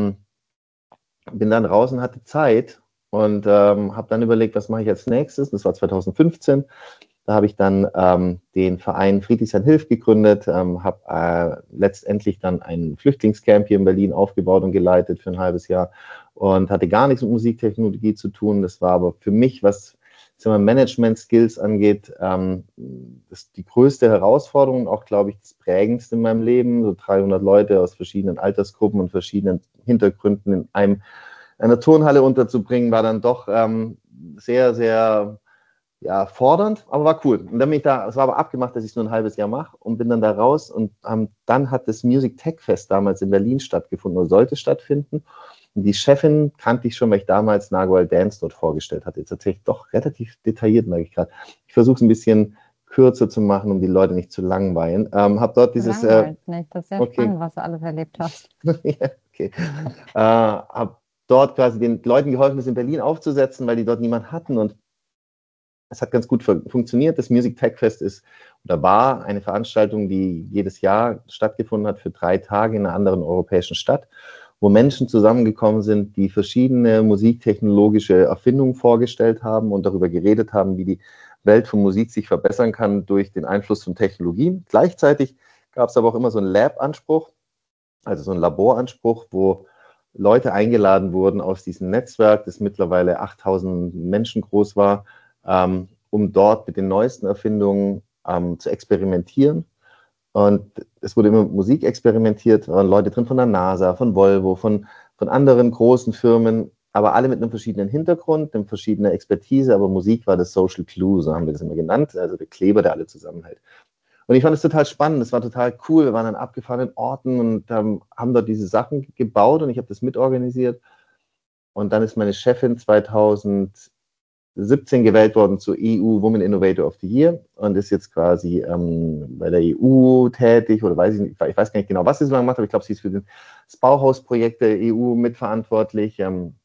bin dann raus und hatte Zeit und habe dann überlegt, was mache ich als nächstes. Das war 2015. Da habe ich dann den Verein Friedrichshain Hilft gegründet, habe letztendlich dann ein Flüchtlingscamp hier in Berlin aufgebaut und geleitet für ein halbes Jahr und hatte gar nichts mit Musiktechnologie zu tun. Das war aber für mich, was Management-Skills angeht, das die größte Herausforderung, auch, glaube ich, das prägendste in meinem Leben. So 300 Leute aus verschiedenen Altersgruppen und verschiedenen Hintergründen in einer Turnhalle unterzubringen, war dann doch sehr, sehr fordernd, aber war cool. Und dann bin ich es war aber abgemacht, dass ich es nur ein halbes Jahr mache und bin dann da raus und dann hat das Music Tech Fest damals in Berlin stattgefunden oder sollte stattfinden. Und die Chefin kannte ich schon, weil ich damals Nagual Dance dort vorgestellt hatte. Jetzt tatsächlich doch relativ detailliert, merke ich gerade. Ich versuche es ein bisschen kürzer zu machen, um die Leute nicht zu langweilen. Habe dort dieses... nicht. Das ist sehr okay. Spannend, was du alles erlebt hast. Ja, okay. Habe dort quasi den Leuten geholfen, das in Berlin aufzusetzen, weil die dort niemand hatten und es hat ganz gut funktioniert. Das Music Tech Fest war eine Veranstaltung, die jedes Jahr stattgefunden hat für 3 Tage in einer anderen europäischen Stadt, wo Menschen zusammengekommen sind, die verschiedene musiktechnologische Erfindungen vorgestellt haben und darüber geredet haben, wie die Welt von Musik sich verbessern kann durch den Einfluss von Technologien. Gleichzeitig gab es aber auch immer so einen Lab-Anspruch, also so einen Laboranspruch, wo Leute eingeladen wurden aus diesem Netzwerk, das mittlerweile 8000 Menschen groß war, um dort mit den neuesten Erfindungen zu experimentieren. Und es wurde immer mit Musik experimentiert, waren Leute drin von der NASA, von Volvo, von von anderen großen Firmen, aber alle mit einem verschiedenen Hintergrund, einer verschiedenen Expertise, aber Musik war das Social Glue, so haben wir das immer genannt, also der Kleber, der alle zusammenhält. Und ich fand es total spannend, das war total cool, wir waren an abgefahrenen Orten und haben dort diese Sachen gebaut und ich habe das mitorganisiert. Und dann ist meine Chefin 2017 gewählt worden zur EU Women Innovator of the Year und ist jetzt quasi bei der EU tätig oder weiß ich nicht, ich weiß gar nicht genau, was sie so lange macht, aber ich glaube, sie ist für das Bauhausprojekt der EU mitverantwortlich.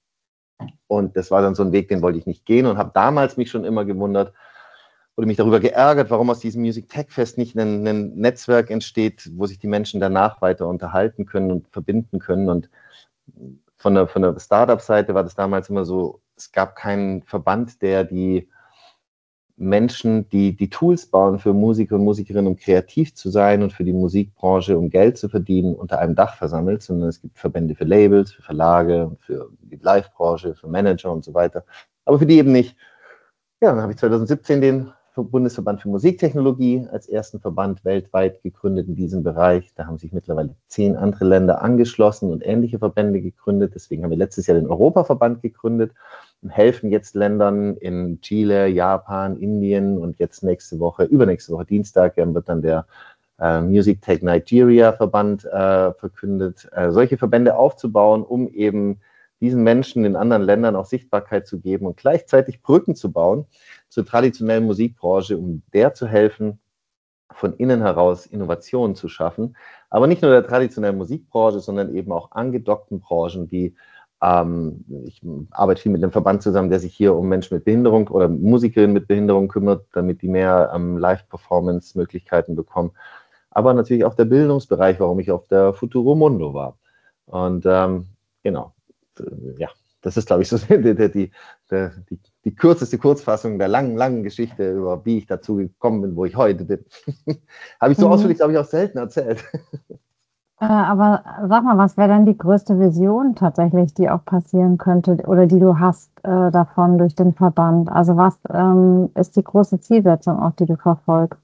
Und das war dann so ein Weg, den wollte ich nicht gehen und habe damals mich schon immer gewundert oder mich darüber geärgert, warum aus diesem Music Tech Fest nicht ein Netzwerk entsteht, wo sich die Menschen danach weiter unterhalten können und verbinden können. Und von der Startup-Seite war das damals immer so, es gab keinen Verband, der die Menschen, die Tools bauen für Musiker und Musikerinnen, um kreativ zu sein und für die Musikbranche, um Geld zu verdienen, unter einem Dach versammelt, sondern es gibt Verbände für Labels, für Verlage, für die Live-Branche, für Manager und so weiter. Aber für die eben nicht. Ja, dann habe ich 2017 den Bundesverband für Musiktechnologie als ersten Verband weltweit gegründet in diesem Bereich. Da haben sich mittlerweile 10 andere Länder angeschlossen und ähnliche Verbände gegründet. Deswegen haben wir letztes Jahr den Europaverband gegründet und helfen jetzt Ländern in Chile, Japan, Indien und jetzt übernächste Woche Dienstag wird dann der Music Tech Nigeria Verband verkündet, solche Verbände aufzubauen, um eben diesen Menschen in anderen Ländern auch Sichtbarkeit zu geben und gleichzeitig Brücken zu bauen zur traditionellen Musikbranche, um der zu helfen, von innen heraus Innovationen zu schaffen. Aber nicht nur der traditionellen Musikbranche, sondern eben auch angedockten Branchen, wie ich arbeite viel mit einem Verband zusammen, der sich hier um Menschen mit Behinderung oder Musikerinnen mit Behinderung kümmert, damit die mehr Live-Performance-Möglichkeiten bekommen. Aber natürlich auch der Bildungsbereich, warum ich auf der Futuromundo war. Und genau. Ja, das ist, glaube ich, so die kürzeste Kurzfassung der langen Geschichte, über wie ich dazu gekommen bin, wo ich heute bin. Habe ich so ausführlich, glaube ich, auch selten erzählt. Aber sag mal, was wäre denn die größte Vision tatsächlich, die auch passieren könnte oder die du hast davon durch den Verband? Also was ist die große Zielsetzung auch, die du verfolgst?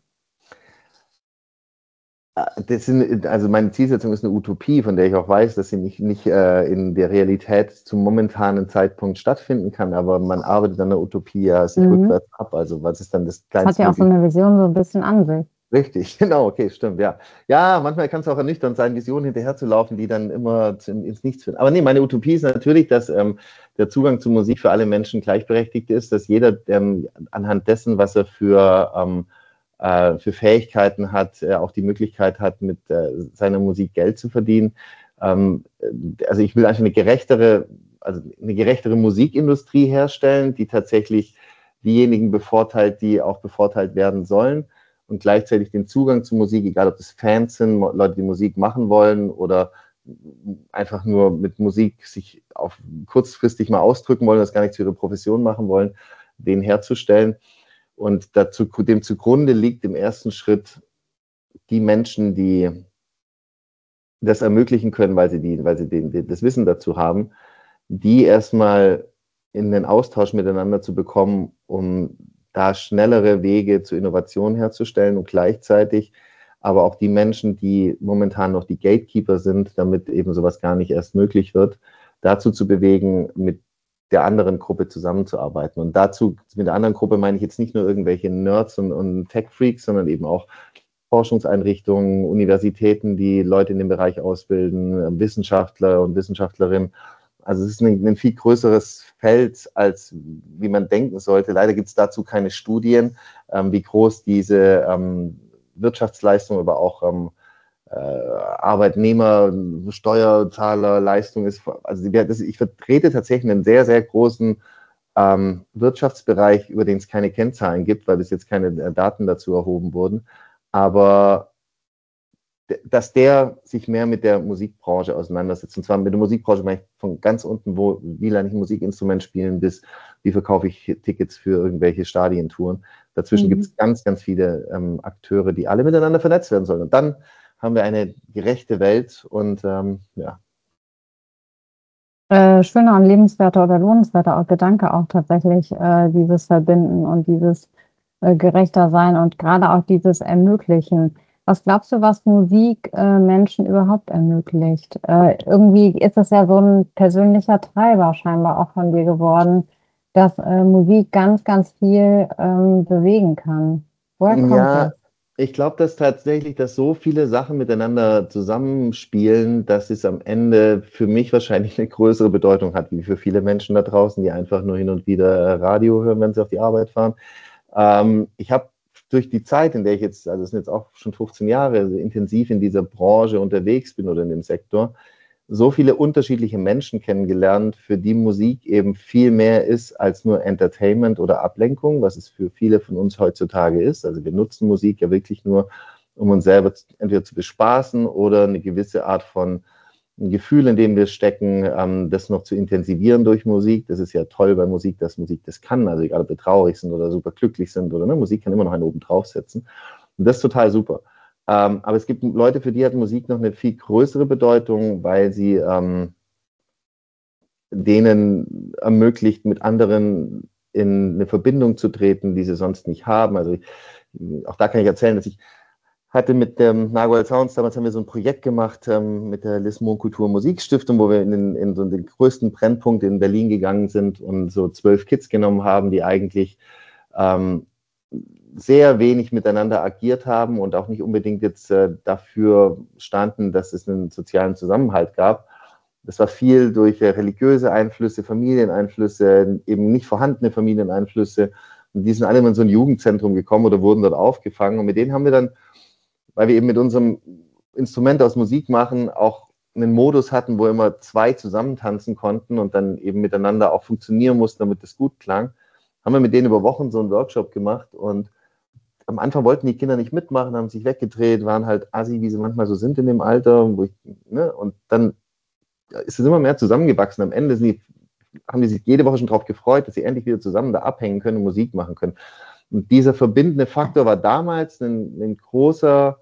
Also meine Zielsetzung ist eine Utopie, von der ich auch weiß, dass sie nicht in der Realität zum momentanen Zeitpunkt stattfinden kann, aber man arbeitet an der Utopie ja sich rückwärts ab. Also was ist dann das Kleinste? Das hat ja auch so eine Vision so ein bisschen an sich. Richtig, genau, okay, stimmt, ja. Ja, manchmal kann es auch ernüchternd sein, Visionen hinterherzulaufen, die dann immer ins Nichts führen. Aber nee, meine Utopie ist natürlich, dass der Zugang zu Musik für alle Menschen gleichberechtigt ist, dass jeder anhand dessen, was er für Fähigkeiten hat, auch die Möglichkeit hat, mit seiner Musik Geld zu verdienen. Also ich will einfach eine gerechtere Musikindustrie herstellen, die tatsächlich diejenigen bevorteilt, die auch bevorteilt werden sollen und gleichzeitig den Zugang zu Musik, egal ob das Fans sind, Leute, die Musik machen wollen oder einfach nur mit Musik sich kurzfristig mal ausdrücken wollen, das gar nicht zu ihrer Profession machen wollen, den herzustellen. Und dem zugrunde liegt im ersten Schritt die Menschen, die das ermöglichen können, weil sie das Wissen dazu haben, die erstmal in den Austausch miteinander zu bekommen, um da schnellere Wege zur Innovation herzustellen und gleichzeitig aber auch die Menschen, die momentan noch die Gatekeeper sind, damit eben sowas gar nicht erst möglich wird, dazu zu bewegen, mit der anderen Gruppe zusammenzuarbeiten. Und dazu, mit der anderen Gruppe meine ich jetzt nicht nur irgendwelche Nerds und Tech-Freaks, sondern eben auch Forschungseinrichtungen, Universitäten, die Leute in dem Bereich ausbilden, Wissenschaftler und Wissenschaftlerinnen. Also es ist ein viel größeres Feld, als wie man denken sollte. Leider gibt es dazu keine Studien, wie groß diese Wirtschaftsleistung, aber auch Arbeitnehmer, Steuerzahler, Leistung ist. Also ich vertrete tatsächlich einen sehr, sehr großen Wirtschaftsbereich, über den es keine Kennzahlen gibt, weil bis jetzt keine Daten dazu erhoben wurden. Aber dass der sich mehr mit der Musikbranche auseinandersetzt. Und zwar mit der Musikbranche meine ich von ganz unten, wie lerne ich ein Musikinstrument spielen, bis wie verkaufe ich Tickets für irgendwelche Stadientouren. Dazwischen gibt es ganz, ganz viele Akteure, die alle miteinander vernetzt werden sollen. Und dann haben wir eine gerechte Welt und ja. Schöner und lebenswerter oder lohnenswerter Gedanke auch tatsächlich, dieses Verbinden und dieses gerechter sein und gerade auch dieses Ermöglichen. Was glaubst du, was Musik Menschen überhaupt ermöglicht? Irgendwie ist es ja so ein persönlicher Treiber scheinbar auch von dir geworden, dass Musik ganz, ganz viel bewegen kann. Woher kommt das? Ja, ich glaube, dass tatsächlich, dass so viele Sachen miteinander zusammenspielen, dass es am Ende für mich wahrscheinlich eine größere Bedeutung hat, wie für viele Menschen da draußen, die einfach nur hin und wieder Radio hören, wenn sie auf die Arbeit fahren. Ich habe durch die Zeit, in der ich jetzt, also es sind jetzt auch schon 15 Jahre, also intensiv in dieser Branche unterwegs bin oder in dem Sektor, so viele unterschiedliche Menschen kennengelernt, für die Musik eben viel mehr ist als nur Entertainment oder Ablenkung, was es für viele von uns heutzutage ist. Also wir nutzen Musik ja wirklich nur, um uns selber entweder zu bespaßen oder eine gewisse Art von Gefühl, in dem wir stecken, das noch zu intensivieren durch Musik. Das ist ja toll bei Musik, dass Musik das kann. Also egal, ob wir traurig sind oder super glücklich sind oder ne, Musik kann immer noch einen oben draufsetzen. Und das ist total super. Aber es gibt Leute, für die hat Musik noch eine viel größere Bedeutung, weil sie denen ermöglicht, mit anderen in eine Verbindung zu treten, die sie sonst nicht haben. Also auch da kann ich erzählen, dass ich hatte mit dem Nagold Sounds, damals haben wir so ein Projekt gemacht mit der Lismon Kultur Musikstiftung, wo wir in so den größten Brennpunkt in Berlin gegangen sind und so 12 Kids genommen haben, die eigentlich sehr wenig miteinander agiert haben und auch nicht unbedingt jetzt dafür standen, dass es einen sozialen Zusammenhalt gab. Das war viel durch religiöse Einflüsse, Familieneinflüsse, eben nicht vorhandene Familieneinflüsse. Und die sind alle in so ein Jugendzentrum gekommen oder wurden dort aufgefangen. Und mit denen haben wir dann, weil wir eben mit unserem Instrument aus Musik machen, auch einen Modus hatten, wo immer zwei zusammen tanzen konnten und dann eben miteinander auch funktionieren mussten, damit es gut klang, haben wir mit denen über Wochen so einen Workshop gemacht. Und am Anfang wollten die Kinder nicht mitmachen, haben sich weggedreht, waren halt assi, wie sie manchmal so sind in dem Alter. Und dann ist es immer mehr zusammengewachsen. Am Ende haben die sich jede Woche schon darauf gefreut, dass sie endlich wieder zusammen da abhängen können und Musik machen können. Und dieser verbindende Faktor war damals ein großer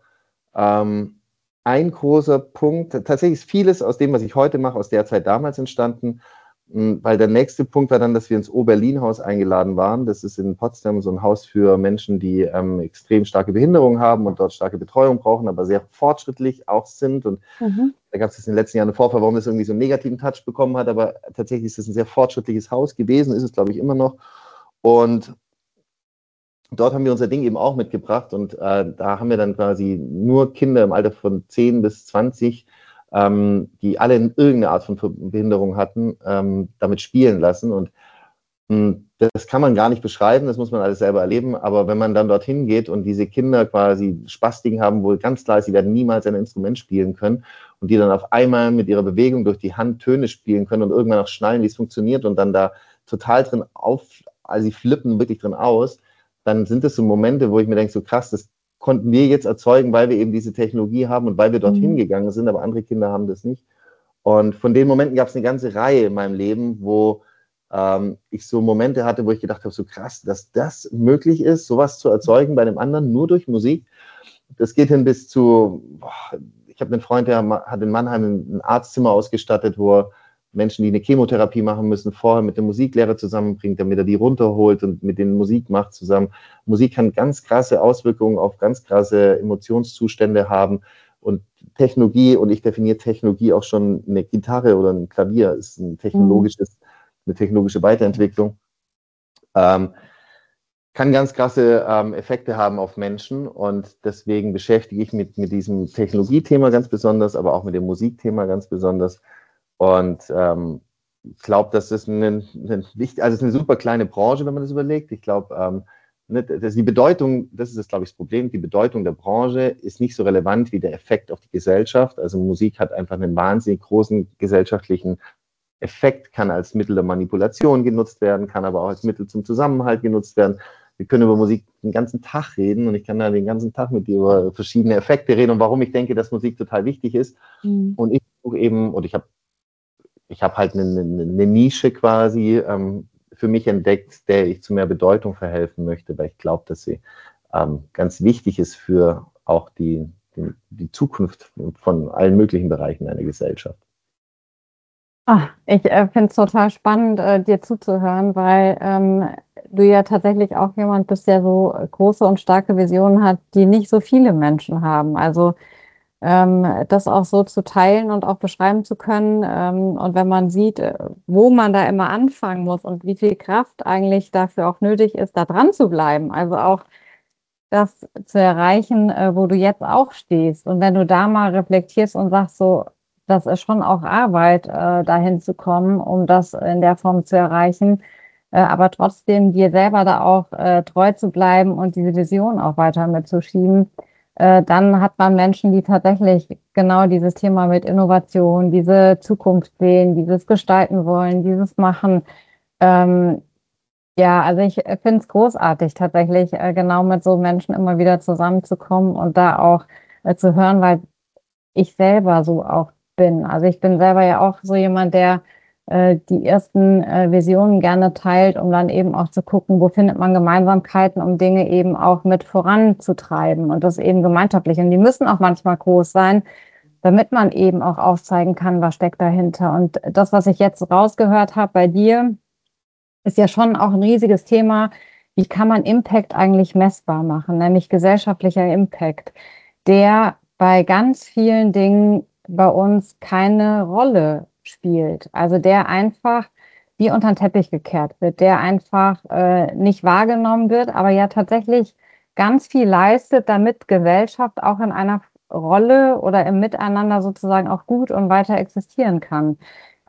Punkt. Tatsächlich ist vieles aus dem, was ich heute mache, aus der Zeit damals entstanden, weil der nächste Punkt war dann, dass wir ins O-Berlin-Haus eingeladen waren. Das ist in Potsdam so ein Haus für Menschen, die extrem starke Behinderungen haben und dort starke Betreuung brauchen, aber sehr fortschrittlich auch sind. Und da gab es in den letzten Jahren einen Vorfall, warum das irgendwie so einen negativen Touch bekommen hat, aber tatsächlich ist es ein sehr fortschrittliches Haus gewesen, ist es, glaube ich, immer noch. Und dort haben wir unser Ding eben auch mitgebracht und da haben wir dann quasi nur Kinder im Alter von 10 bis 20, die alle irgendeine Art von Behinderung hatten, damit spielen lassen. Und das kann man gar nicht beschreiben, das muss man alles selber erleben. Aber wenn man dann dorthin geht und diese Kinder quasi Spastiken haben, wo ganz klar ist, sie werden niemals ein Instrument spielen können und die dann auf einmal mit ihrer Bewegung durch die Hand Töne spielen können und irgendwann auch schnallen, wie es funktioniert und dann da total drin also sie flippen wirklich drin aus, dann sind das so Momente, wo ich mir denke, so krass, das konnten wir jetzt erzeugen, weil wir eben diese Technologie haben und weil wir dorthin gegangen sind, aber andere Kinder haben das nicht. Und von den Momenten gab es eine ganze Reihe in meinem Leben, wo ich so Momente hatte, wo ich gedacht habe, so krass, dass das möglich ist, sowas zu erzeugen bei einem anderen, nur durch Musik. Das geht hin bis zu, ich habe einen Freund, der hat in Mannheim ein Arztzimmer ausgestattet, wo er Menschen, die eine Chemotherapie machen müssen, vorher mit dem Musiklehrer zusammenbringt, damit er die runterholt und mit denen Musik macht zusammen. Musik kann ganz krasse Auswirkungen auf ganz krasse Emotionszustände haben. Und Technologie, und ich definiere Technologie auch schon, eine Gitarre oder ein Klavier ist eine technologische Weiterentwicklung, kann ganz krasse Effekte haben auf Menschen. Und deswegen beschäftige ich mich mit diesem Technologiethema ganz besonders, aber auch mit dem Musikthema ganz besonders. Und ich glaube, das ist also es ist eine super kleine Branche, wenn man das überlegt. Ich glaube, die Bedeutung, das ist, glaube ich, das Problem, die Bedeutung der Branche ist nicht so relevant wie der Effekt auf die Gesellschaft. Also Musik hat einfach einen wahnsinnig großen gesellschaftlichen Effekt, kann als Mittel der Manipulation genutzt werden, kann aber auch als Mittel zum Zusammenhalt genutzt werden. Wir können über Musik den ganzen Tag reden und ich kann da den ganzen Tag mit dir über verschiedene Effekte reden und warum ich denke, dass Musik total wichtig ist. Und ich suche eben, und ich habe halt eine Nische quasi für mich entdeckt, der ich zu mehr Bedeutung verhelfen möchte, weil ich glaube, dass sie ganz wichtig ist für auch die Zukunft von allen möglichen Bereichen einer Gesellschaft. Ich finde es total spannend, dir zuzuhören, weil du ja tatsächlich auch jemand bist, der so große und starke Visionen hat, die nicht so viele Menschen haben. Also das auch so zu teilen und auch beschreiben zu können. Und wenn man sieht, wo man da immer anfangen muss und wie viel Kraft eigentlich dafür auch nötig ist, da dran zu bleiben. Also auch das zu erreichen, wo du jetzt auch stehst. Und wenn du da mal reflektierst und sagst, so, das ist schon auch Arbeit, dahin zu kommen, um das in der Form zu erreichen, aber trotzdem dir selber da auch treu zu bleiben und diese Vision auch weiter mitzuschieben, dann hat man Menschen, die tatsächlich genau dieses Thema mit Innovation, diese Zukunft sehen, dieses Gestalten wollen, dieses Machen. Ähm, ja, also ich finde es großartig, tatsächlich genau mit so Menschen immer wieder zusammenzukommen und da auch zu hören, weil ich selber so auch bin. Also ich bin selber ja auch so jemand, der die ersten Visionen gerne teilt, um dann eben auch zu gucken, wo findet man Gemeinsamkeiten, um Dinge eben auch mit voranzutreiben und das eben gemeinschaftlich. Und die müssen auch manchmal groß sein, damit man eben auch aufzeigen kann, was steckt dahinter. Und das, was ich jetzt rausgehört habe bei dir, ist ja schon auch ein riesiges Thema. Wie kann man Impact eigentlich messbar machen, nämlich gesellschaftlicher Impact, der bei ganz vielen Dingen bei uns keine Rolle spielt. Also der einfach wie unter den Teppich gekehrt wird, der einfach nicht wahrgenommen wird, aber ja tatsächlich ganz viel leistet, damit Gesellschaft auch in einer Rolle oder im Miteinander sozusagen auch gut und weiter existieren kann.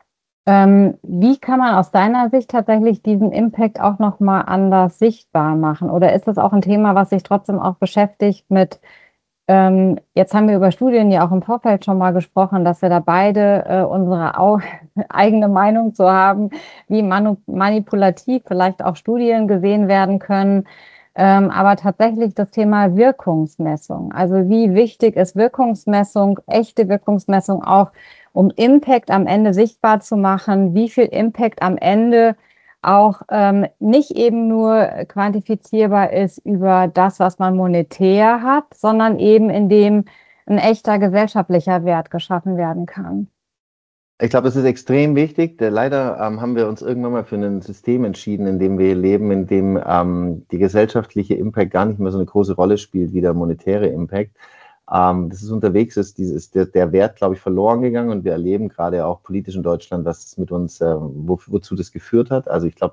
Wie kann man aus deiner Sicht tatsächlich diesen Impact auch nochmal anders sichtbar machen? Oder ist das auch ein Thema, was sich trotzdem auch beschäftigt mit, jetzt haben wir über Studien ja auch im Vorfeld schon mal gesprochen, dass wir da beide unsere eigene Meinung zu haben, wie manipulativ vielleicht auch Studien gesehen werden können. Aber tatsächlich das Thema Wirkungsmessung. Also wie wichtig ist Wirkungsmessung, echte Wirkungsmessung auch, um Impact am Ende sichtbar zu machen, wie viel Impact am Ende auch nicht eben nur quantifizierbar ist über das, was man monetär hat, sondern eben indem ein echter gesellschaftlicher Wert geschaffen werden kann. Ich glaube, das ist extrem wichtig. Leider haben wir uns irgendwann mal für ein System entschieden, in dem wir leben, in dem die gesellschaftliche Impact gar nicht mehr so eine große Rolle spielt wie der monetäre Impact. Das ist unterwegs, der Wert, glaube ich, verloren gegangen und wir erleben gerade auch politisch in Deutschland, was es mit uns, wozu das geführt hat. Also ich glaube,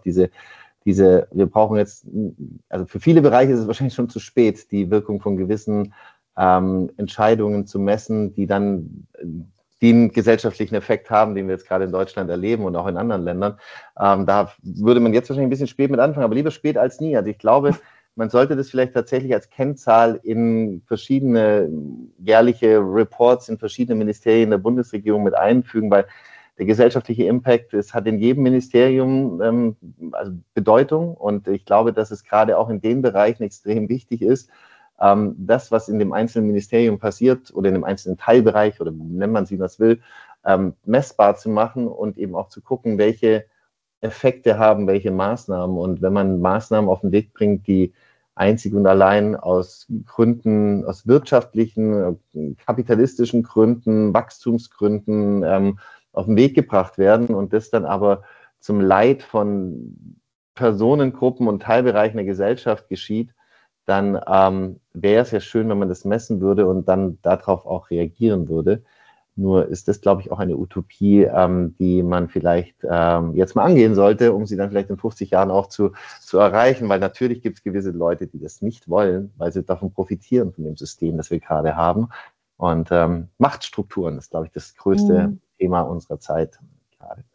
wir brauchen jetzt, also für viele Bereiche ist es wahrscheinlich schon zu spät, die Wirkung von gewissen Entscheidungen zu messen, die dann den gesellschaftlichen Effekt haben, den wir jetzt gerade in Deutschland erleben und auch in anderen Ländern. Da würde man jetzt wahrscheinlich ein bisschen spät mit anfangen, aber lieber spät als nie. Also ich glaube, man sollte das vielleicht tatsächlich als Kennzahl in verschiedene jährliche Reports in verschiedene Ministerien der Bundesregierung mit einfügen, weil der gesellschaftliche Impact, es hat in jedem Ministerium also Bedeutung und ich glaube, dass es gerade auch in den Bereichen extrem wichtig ist, das, was in dem einzelnen Ministerium passiert oder in dem einzelnen Teilbereich oder nennt man es, wie man es will, messbar zu machen und eben auch zu gucken, welche Effekte haben welche Maßnahmen. Und wenn man Maßnahmen auf den Weg bringt, die einzig und allein aus Gründen, aus wirtschaftlichen, kapitalistischen Gründen, Wachstumsgründen auf den Weg gebracht werden und das dann aber zum Leid von Personengruppen und Teilbereichen der Gesellschaft geschieht, dann wäre es ja schön, wenn man das messen würde und dann darauf auch reagieren würde. Nur ist das, glaube ich, auch eine Utopie, die man vielleicht jetzt mal angehen sollte, um sie dann vielleicht in 50 Jahren auch zu erreichen, weil natürlich gibt es gewisse Leute, die das nicht wollen, weil sie davon profitieren, von dem System, das wir gerade haben. Und Machtstrukturen ist, glaube ich, das größte Thema unserer Zeit gerade.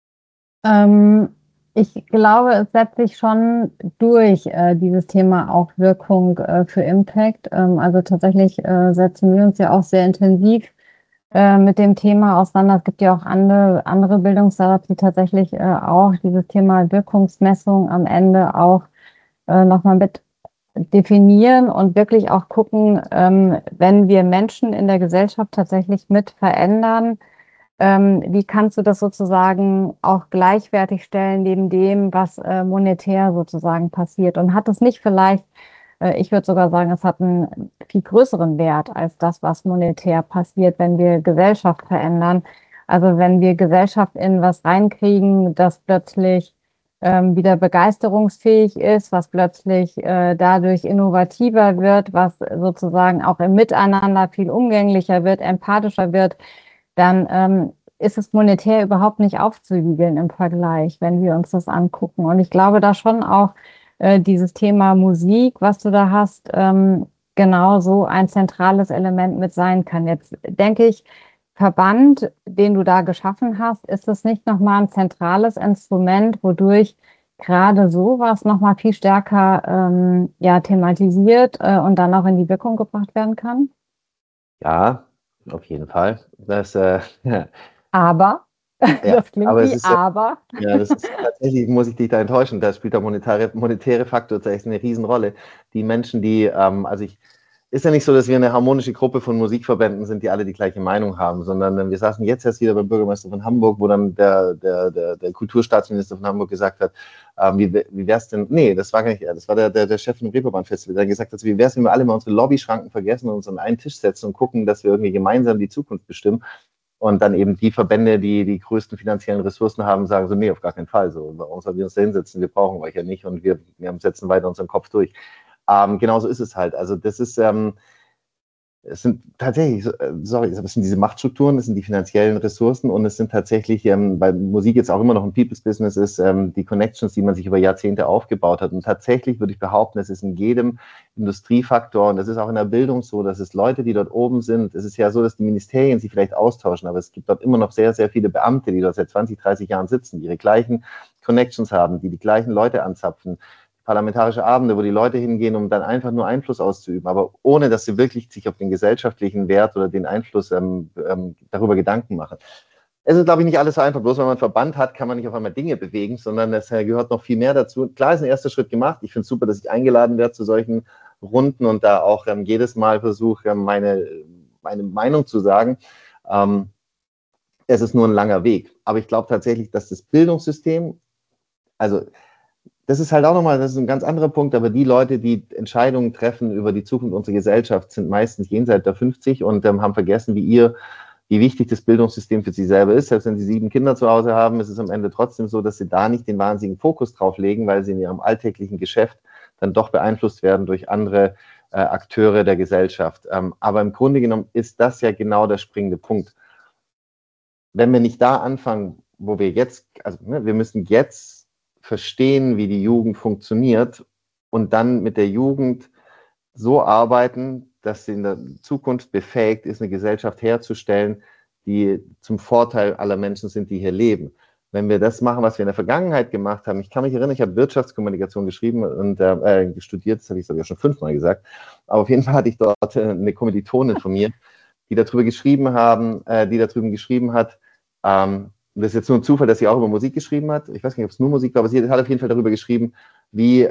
Ich glaube, es setzt sich schon durch, dieses Thema auch Wirkung für Impact. Also tatsächlich setzen wir uns ja auch sehr intensiv mit dem Thema auseinander. Es gibt ja auch andere Bildungsstartups, die tatsächlich auch dieses Thema Wirkungsmessung am Ende auch nochmal mit definieren und wirklich auch gucken, wenn wir Menschen in der Gesellschaft tatsächlich mit verändern, wie kannst du das sozusagen auch gleichwertig stellen neben dem, was monetär sozusagen passiert? Und hat es nicht vielleicht, ich würde sogar sagen, es hat einen viel größeren Wert als das, was monetär passiert, wenn wir Gesellschaft verändern. Also wenn wir Gesellschaft in was reinkriegen, das plötzlich wieder begeisterungsfähig ist, was plötzlich dadurch innovativer wird, was sozusagen auch im Miteinander viel umgänglicher wird, empathischer wird, dann ist es monetär überhaupt nicht aufzuwiegeln im Vergleich, wenn wir uns das angucken. Und ich glaube da schon auch dieses Thema Musik, was du da hast, genau so ein zentrales Element mit sein kann. Jetzt denke ich, Verband, den du da geschaffen hast, ist es nicht nochmal ein zentrales Instrument, wodurch gerade sowas nochmal viel stärker ja, thematisiert und dann auch in die Wirkung gebracht werden kann? Ja, auf jeden Fall. Aber, Ja, das klingt aber es wie ist, aber. ja, das ist tatsächlich, muss ich dich da enttäuschen, da spielt der monetäre Faktor tatsächlich eine Riesenrolle. Die Menschen, ist ja nicht so, dass wir eine harmonische Gruppe von Musikverbänden sind, die alle die gleiche Meinung haben, sondern wir saßen jetzt erst wieder beim Bürgermeister von Hamburg, wo dann der Kulturstaatsminister von Hamburg gesagt hat, wie wäre es denn, nee, das war gar nicht er, das war der Chef vom Reeperbahn-Festival, der gesagt hat, wie wäre es, wenn wir alle mal unsere Lobbyschranken vergessen und uns an einen Tisch setzen und gucken, dass wir irgendwie gemeinsam die Zukunft bestimmen. Und dann eben die Verbände, die die größten finanziellen Ressourcen haben, sagen so, nee, auf gar keinen Fall. So, warum sollen wir uns da hinsetzen? Wir brauchen euch ja nicht und wir setzen weiter unseren Kopf durch. Genauso ist es halt. Also das ist, es sind tatsächlich, es sind diese Machtstrukturen, es sind die finanziellen Ressourcen und es sind tatsächlich, weil Musik jetzt auch immer noch ein People's Business ist, die Connections, die man sich über Jahrzehnte aufgebaut hat. Und tatsächlich würde ich behaupten, es ist in jedem Industriefaktor und das ist auch in der Bildung so, dass es Leute, die dort oben sind, es ist ja so, dass die Ministerien sich vielleicht austauschen, aber es gibt dort immer noch sehr, sehr viele Beamte, die dort seit 20, 30 Jahren sitzen, die ihre gleichen Connections haben, die gleichen Leute anzapfen, parlamentarische Abende, wo die Leute hingehen, um dann einfach nur Einfluss auszuüben, aber ohne, dass sie wirklich sich auf den gesellschaftlichen Wert oder den Einfluss darüber Gedanken machen. Es ist, glaube ich, nicht alles so einfach. Bloß wenn man einen Verband hat, kann man nicht auf einmal Dinge bewegen, sondern es gehört noch viel mehr dazu. Klar ist ein erster Schritt gemacht. Ich finde es super, dass ich eingeladen werde zu solchen Runden und da auch jedes Mal versuche, meine Meinung zu sagen. Es ist nur ein langer Weg. Aber ich glaube tatsächlich, dass das Bildungssystem, also das ist halt auch nochmal, das ist ein ganz anderer Punkt, aber die Leute, die Entscheidungen treffen über die Zukunft unserer Gesellschaft, sind meistens jenseits der 50 und haben vergessen, wie wichtig das Bildungssystem für sie selber ist. Selbst wenn sie 7 Kinder zu Hause haben, ist es am Ende trotzdem so, dass sie da nicht den wahnsinnigen Fokus drauf legen, weil sie in ihrem alltäglichen Geschäft dann doch beeinflusst werden durch andere Akteure der Gesellschaft. Aber im Grunde genommen ist das ja genau der springende Punkt. Wenn wir nicht da anfangen, wo wir jetzt, also wir müssen jetzt verstehen, wie die Jugend funktioniert und dann mit der Jugend so arbeiten, dass sie in der Zukunft befähigt ist, eine Gesellschaft herzustellen, die zum Vorteil aller Menschen sind, die hier leben. Wenn wir das machen, was wir in der Vergangenheit gemacht haben, ich kann mich erinnern, ich habe Wirtschaftskommunikation geschrieben und studiert, das habe ich sogar schon 5-mal gesagt, aber auf jeden Fall hatte ich dort eine Kommilitonin von mir, die darüber geschrieben hat, das ist jetzt nur ein Zufall, dass sie auch über Musik geschrieben hat. Ich weiß nicht, ob es nur Musik war, aber sie hat auf jeden Fall darüber geschrieben, wie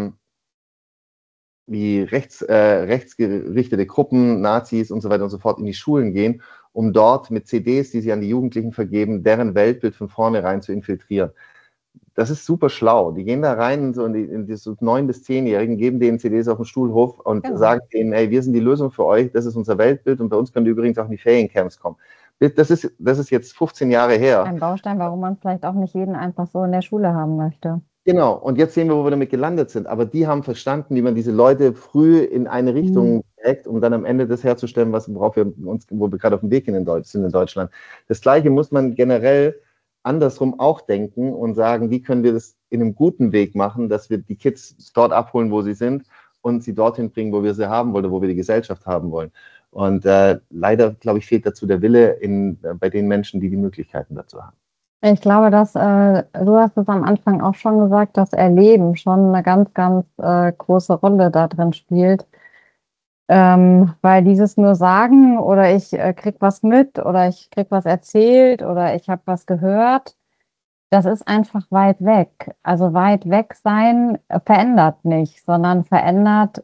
rechtsgerichtete Gruppen, Nazis und so weiter und so fort in die Schulen gehen, um dort mit CDs, die sie an die Jugendlichen vergeben, deren Weltbild von vornherein zu infiltrieren. Das ist super schlau. Die gehen da rein in die so 9- bis 10-Jährigen, geben denen CDs auf dem Schulhof und sagen denen, ey, wir sind die Lösung für euch, das ist unser Weltbild und bei uns könnt ihr übrigens auch in die Feriencamps kommen. Das ist jetzt 15 Jahre her. Ein Baustein, warum man vielleicht auch nicht jeden einfach so in der Schule haben möchte. Genau, und jetzt sehen wir, wo wir damit gelandet sind. Aber die haben verstanden, wie man diese Leute früh in eine Richtung trägt, um dann am Ende das herzustellen, wo wir gerade auf dem Weg sind in Deutschland. Das Gleiche muss man generell andersrum auch denken und sagen, wie können wir das in einem guten Weg machen, dass wir die Kids dort abholen, wo sie sind und sie dorthin bringen, wo wir sie haben wollen, wo wir die Gesellschaft haben wollen. Und leider, glaube ich, fehlt dazu der Wille bei den Menschen, die die Möglichkeiten dazu haben. Ich glaube, dass du hast es am Anfang auch schon gesagt, dass Erleben schon eine ganz, ganz große Rolle da drin spielt. Weil dieses nur sagen oder ich krieg was mit oder ich krieg was erzählt oder ich habe was gehört, das ist einfach weit weg. Also weit weg sein verändert nicht, sondern verändert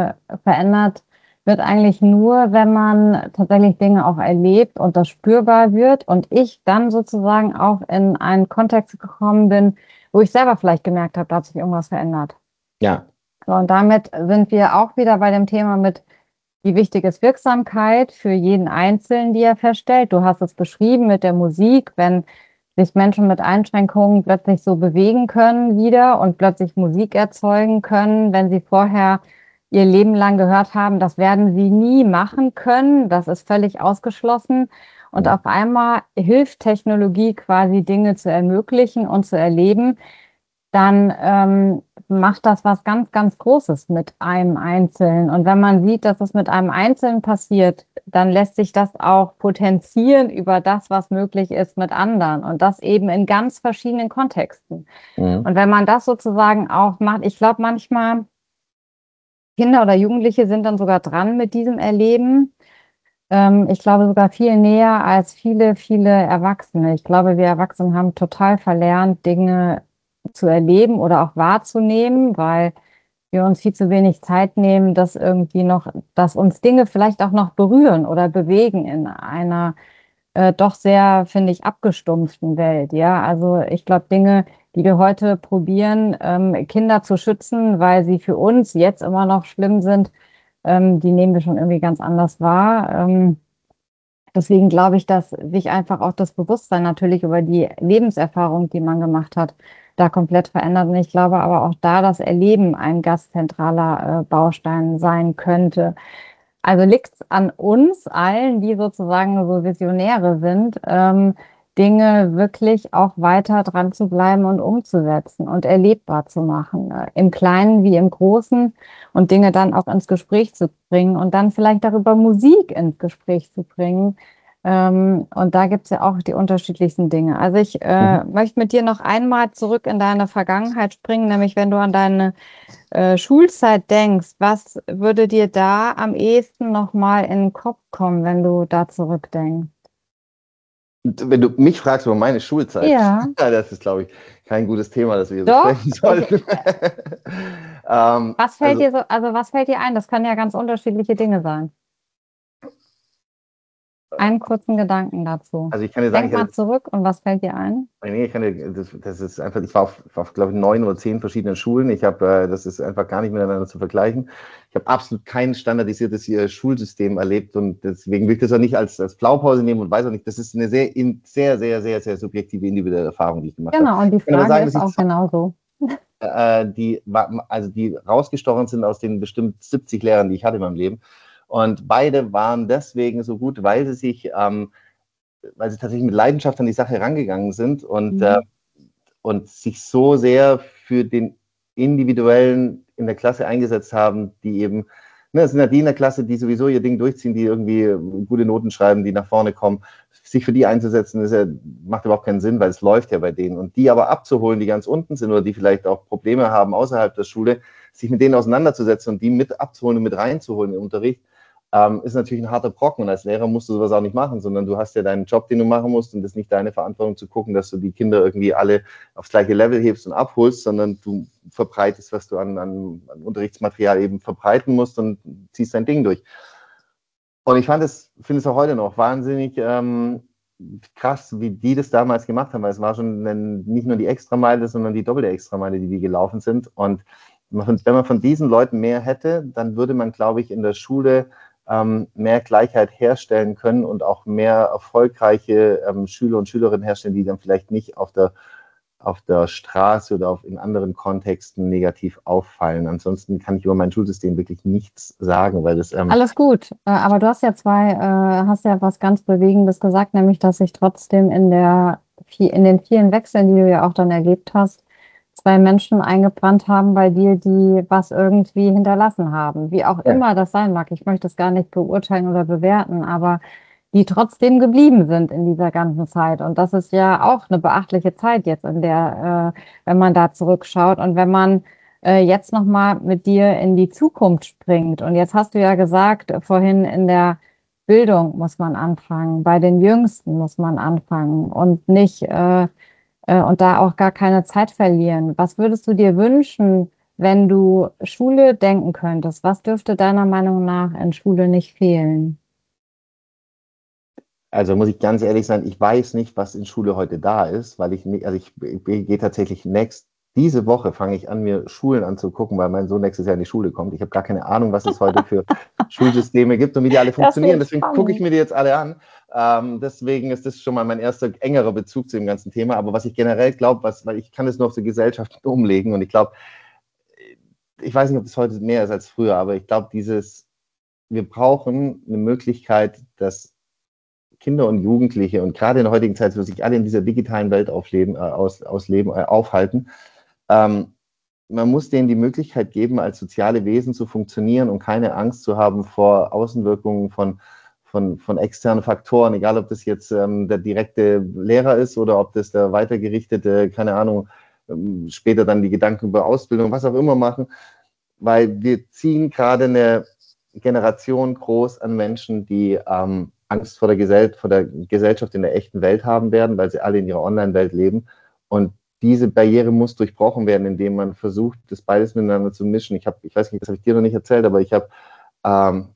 wird eigentlich nur, wenn man tatsächlich Dinge auch erlebt und das spürbar wird und ich dann sozusagen auch in einen Kontext gekommen bin, wo ich selber vielleicht gemerkt habe, da hat sich irgendwas verändert. Ja. So, und damit sind wir auch wieder bei dem Thema mit, wie wichtig ist Wirksamkeit für jeden Einzelnen, die er feststellt. Du hast es beschrieben mit der Musik, wenn sich Menschen mit Einschränkungen plötzlich so bewegen können wieder und plötzlich Musik erzeugen können, wenn sie vorher ihr Leben lang gehört haben, das werden sie nie machen können, das ist völlig ausgeschlossen. Und auf einmal hilft Technologie quasi Dinge zu ermöglichen und zu erleben, dann macht das was ganz, ganz Großes mit einem Einzelnen. Und wenn man sieht, dass es mit einem Einzelnen passiert, dann lässt sich das auch potenzieren über das, was möglich ist mit anderen. Und das eben in ganz verschiedenen Kontexten. Mhm. Und wenn man das sozusagen auch macht, ich glaube manchmal, Kinder oder Jugendliche sind dann sogar dran mit diesem Erleben. Ich glaube sogar viel näher als viele, viele Erwachsene. Ich glaube, wir Erwachsene haben total verlernt, Dinge zu erleben oder auch wahrzunehmen, weil wir uns viel zu wenig Zeit nehmen, dass uns Dinge vielleicht auch noch berühren oder bewegen in einer doch sehr, finde ich, abgestumpften Welt. Ja, also ich glaube, Dinge, die wir heute probieren, Kinder zu schützen, weil sie für uns jetzt immer noch schlimm sind, die nehmen wir schon irgendwie ganz anders wahr. Deswegen glaube ich, dass sich einfach auch das Bewusstsein natürlich über die Lebenserfahrung, die man gemacht hat, da komplett verändert. Und ich glaube aber auch da das Erleben ein ganz zentraler Baustein sein könnte. Also liegt es an uns allen, die sozusagen so Visionäre sind, Dinge wirklich auch weiter dran zu bleiben und umzusetzen und erlebbar zu machen, im Kleinen wie im Großen und Dinge dann auch ins Gespräch zu bringen und dann vielleicht darüber Musik ins Gespräch zu bringen. Und da gibt es ja auch die unterschiedlichsten Dinge. Also ich möchte mit dir noch einmal zurück in deine Vergangenheit springen, nämlich wenn du an deine Schulzeit denkst, was würde dir da am ehesten nochmal in den Kopf kommen, wenn du da zurückdenkst? Wenn du mich fragst über meine Schulzeit, Ja. das ist, glaube ich, kein gutes Thema, das wir Doch, besprechen sollten. Was fällt dir was fällt dir ein? Das können ja ganz unterschiedliche Dinge sein. Einen kurzen Gedanken dazu. Also ich kann dir sagen, Denk mal zurück und was fällt dir ein? das ist einfach, ich war auf glaube ich, 9 oder 10 verschiedenen Schulen. Das ist einfach gar nicht miteinander zu vergleichen. Ich habe absolut kein standardisiertes Schulsystem erlebt und deswegen will ich das auch nicht als Blaupause nehmen und weiß auch nicht, das ist eine sehr, sehr, sehr, sehr subjektive, individuelle Erfahrung, die ich gemacht habe. Genau, und die Ich kann aber Frage sagen, ist auch genauso. die rausgestochen sind aus den bestimmt 70 Lehrern, die ich hatte in meinem Leben. Und beide waren deswegen so gut, weil sie tatsächlich mit Leidenschaft an die Sache rangegangen sind und sich so sehr für den Individuellen in der Klasse eingesetzt haben, die eben, es sind ja die in der Klasse, die sowieso ihr Ding durchziehen, die irgendwie gute Noten schreiben, die nach vorne kommen. Sich für die einzusetzen, macht überhaupt keinen Sinn, weil es läuft ja bei denen. Und die aber abzuholen, die ganz unten sind oder die vielleicht auch Probleme haben außerhalb der Schule, sich mit denen auseinanderzusetzen und die mit abzuholen und mit reinzuholen im Unterricht, ist natürlich ein harter Brocken. Und als Lehrer musst du sowas auch nicht machen, sondern du hast ja deinen Job, den du machen musst, und das ist nicht deine Verantwortung zu gucken, dass du die Kinder irgendwie alle aufs gleiche Level hebst und abholst, sondern du verbreitest, was du an Unterrichtsmaterial eben verbreiten musst und ziehst dein Ding durch. Und finde es auch heute noch wahnsinnig krass, wie die das damals gemacht haben, weil es war schon nicht nur die Extrameile, sondern die doppelte Extrameile, die gelaufen sind. Und wenn man von diesen Leuten mehr hätte, dann würde man, glaube ich, in der Schule mehr Gleichheit herstellen können und auch mehr erfolgreiche Schüler und Schülerinnen herstellen, die dann vielleicht nicht auf der Straße oder in anderen Kontexten negativ auffallen. Ansonsten kann ich über mein Schulsystem wirklich nichts sagen, weil das... Alles gut, aber du hast ja hast ja was ganz Bewegendes gesagt, nämlich, dass sich trotzdem in den vielen Wechseln, die du ja auch dann erlebt hast, 2 Menschen eingebrannt haben bei dir, die was irgendwie hinterlassen haben. Wie auch immer das sein mag. Ich möchte das gar nicht beurteilen oder bewerten, aber die trotzdem geblieben sind in dieser ganzen Zeit. Und das ist ja auch eine beachtliche Zeit jetzt, wenn man da zurückschaut und wenn man jetzt nochmal mit dir in die Zukunft springt. Und jetzt hast du ja gesagt, vorhin in der Bildung muss man anfangen, bei den Jüngsten muss man anfangen und nicht und da auch gar keine Zeit verlieren. Was würdest du dir wünschen, wenn du Schule denken könntest? Was dürfte deiner Meinung nach in Schule nicht fehlen? Also muss ich ganz ehrlich sein, ich weiß nicht, was in Schule heute da ist, weil ich gehe tatsächlich diese Woche fange ich an, mir Schulen anzugucken, weil mein Sohn nächstes Jahr in die Schule kommt. Ich habe gar keine Ahnung, was es heute für Schulsysteme gibt und wie die alle funktionieren. Deswegen gucke ich mir die jetzt alle an. Deswegen ist das schon mal mein erster engerer Bezug zu dem ganzen Thema. Aber was ich generell glaube, weil ich kann das nur auf die Gesellschaft umlegen und ich glaube, ich weiß nicht, ob das heute mehr ist als früher, aber ich glaube, wir brauchen eine Möglichkeit, dass Kinder und Jugendliche und gerade in der heutigen Zeit, wo sich alle in dieser digitalen Welt aufhalten, man muss denen die Möglichkeit geben, als soziale Wesen zu funktionieren und keine Angst zu haben vor Außenwirkungen von externen Faktoren, egal ob das jetzt der direkte Lehrer ist oder ob das der weitergerichtete, keine Ahnung, später dann die Gedanken über Ausbildung, was auch immer machen, weil wir ziehen gerade eine Generation groß an Menschen, die Angst vor der Gesellschaft in der echten Welt haben werden, weil sie alle in ihrer Online-Welt leben. Und diese Barriere muss durchbrochen werden, indem man versucht, das beides miteinander zu mischen. Ich weiß nicht, das habe ich dir noch nicht erzählt, aber ich erzähle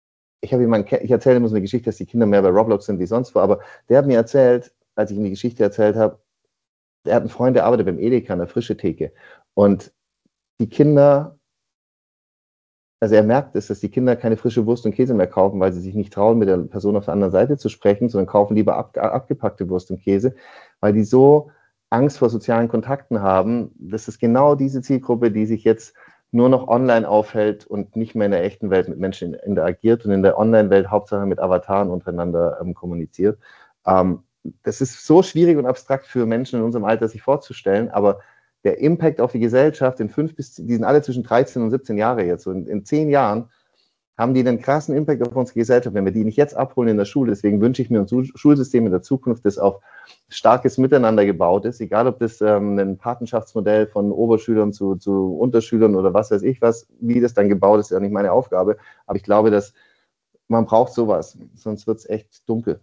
ihm eine Geschichte, dass die Kinder mehr bei Roblox sind wie sonst wo, aber der hat mir erzählt, als ich ihm die Geschichte erzählt habe, er hat einen Freund, der arbeitet beim Edeka an der Frische-Theke. Und die Kinder, also er merkt es, dass die Kinder keine frische Wurst und Käse mehr kaufen, weil sie sich nicht trauen, mit der Person auf der anderen Seite zu sprechen, sondern kaufen lieber abgepackte Wurst und Käse, weil die so Angst vor sozialen Kontakten haben. Das ist genau diese Zielgruppe, die sich jetzt nur noch online aufhält und nicht mehr in der echten Welt mit Menschen interagiert und in der Online-Welt Hauptsache mit Avataren untereinander kommuniziert. Das ist so schwierig und abstrakt für Menschen in unserem Alter sich vorzustellen, aber der Impact auf die Gesellschaft die sind alle zwischen 13 und 17 Jahre jetzt. Und in 10 Jahren haben die einen krassen Impact auf unsere Gesellschaft, wenn wir die nicht jetzt abholen in der Schule. Deswegen wünsche ich mir ein Schulsystem in der Zukunft, das auf starkes Miteinander gebaut ist, egal ob das ein Patenschaftsmodell von Oberschülern zu Unterschülern oder was weiß ich was, wie das dann gebaut ist, ist ja nicht meine Aufgabe. Aber ich glaube, dass man braucht sowas, sonst wird es echt dunkel.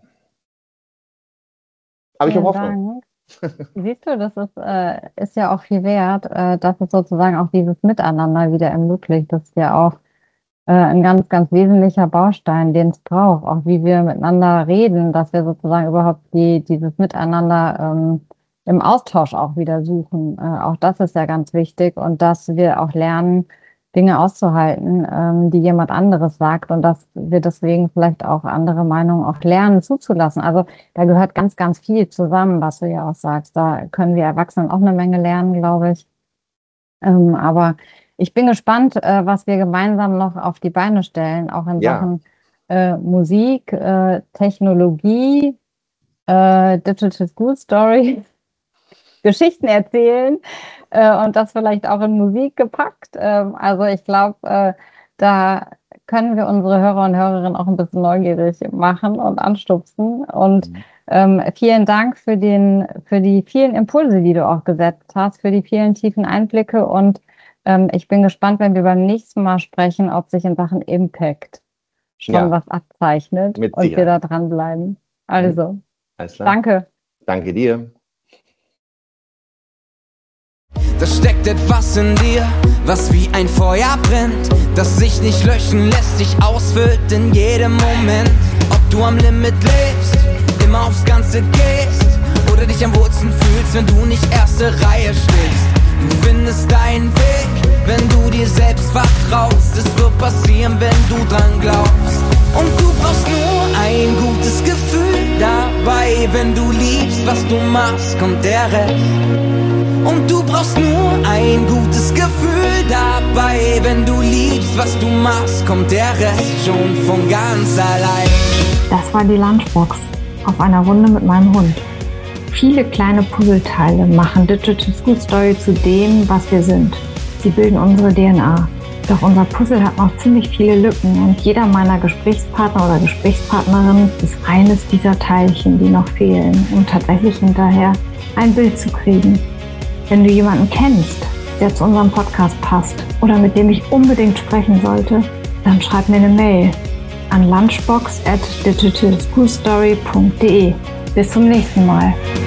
Aber ich habe Hoffnung. Siehst du, das ist ja auch viel wert, dass es sozusagen auch dieses Miteinander wieder ermöglicht. Das ist ja auch ein ganz, ganz wesentlicher Baustein, den es braucht, auch wie wir miteinander reden, dass wir sozusagen überhaupt dieses Miteinander im Austausch auch wieder suchen. Auch das ist ja ganz wichtig und dass wir auch lernen, Dinge auszuhalten, die jemand anderes sagt und dass wir deswegen vielleicht auch andere Meinungen auch lernen zuzulassen. Also da gehört ganz, ganz viel zusammen, was du ja auch sagst. Da können wir Erwachsenen auch eine Menge lernen, glaube ich. Aber ich bin gespannt, was wir gemeinsam noch auf die Beine stellen, auch in Sachen Musik, Technologie, Digital School Story, Geschichten erzählen und das vielleicht auch in Musik gepackt. Also ich glaube, da können wir unsere Hörer und Hörerinnen auch ein bisschen neugierig machen und anstupsen. Und vielen Dank für die vielen Impulse, die du auch gesetzt hast, für die vielen tiefen Einblicke. Und ich bin gespannt, wenn wir beim nächsten Mal sprechen, ob sich in Sachen Impact schon was abzeichnet und wir da dranbleiben. Also, danke. Danke dir. Da steckt etwas in dir, was wie ein Feuer brennt, das sich nicht löschen lässt, sich ausfüllt in jedem Moment. Ob du am Limit lebst, immer aufs Ganze gehst oder dich am wohlsten fühlst, wenn du nicht erste Reihe stehst. Du findest deinen Weg, wenn du dir selbst vertraust. Es wird passieren, wenn du dran glaubst. Und du brauchst nur ein gutes Gefühl dabei. Wenn du liebst, was du machst, kommt der Rest. Und du brauchst nur ein gutes Gefühl dabei. Wenn du liebst, was du machst, kommt der Rest schon von ganz allein. Das war die Lunchbox auf einer Runde mit meinem Hund. Viele kleine Puzzleteile machen Digital School Story zu dem, was wir sind. Sie bilden unsere DNA. Doch unser Puzzle hat noch ziemlich viele Lücken und jeder meiner Gesprächspartner oder Gesprächspartnerin ist eines dieser Teilchen, die noch fehlen, um tatsächlich hinterher ein Bild zu kriegen. Wenn du jemanden kennst, der zu unserem Podcast passt oder mit dem ich unbedingt sprechen sollte, dann schreib mir eine Mail an lunchbox@digitalschoolstory.de. Bis zum nächsten Mal.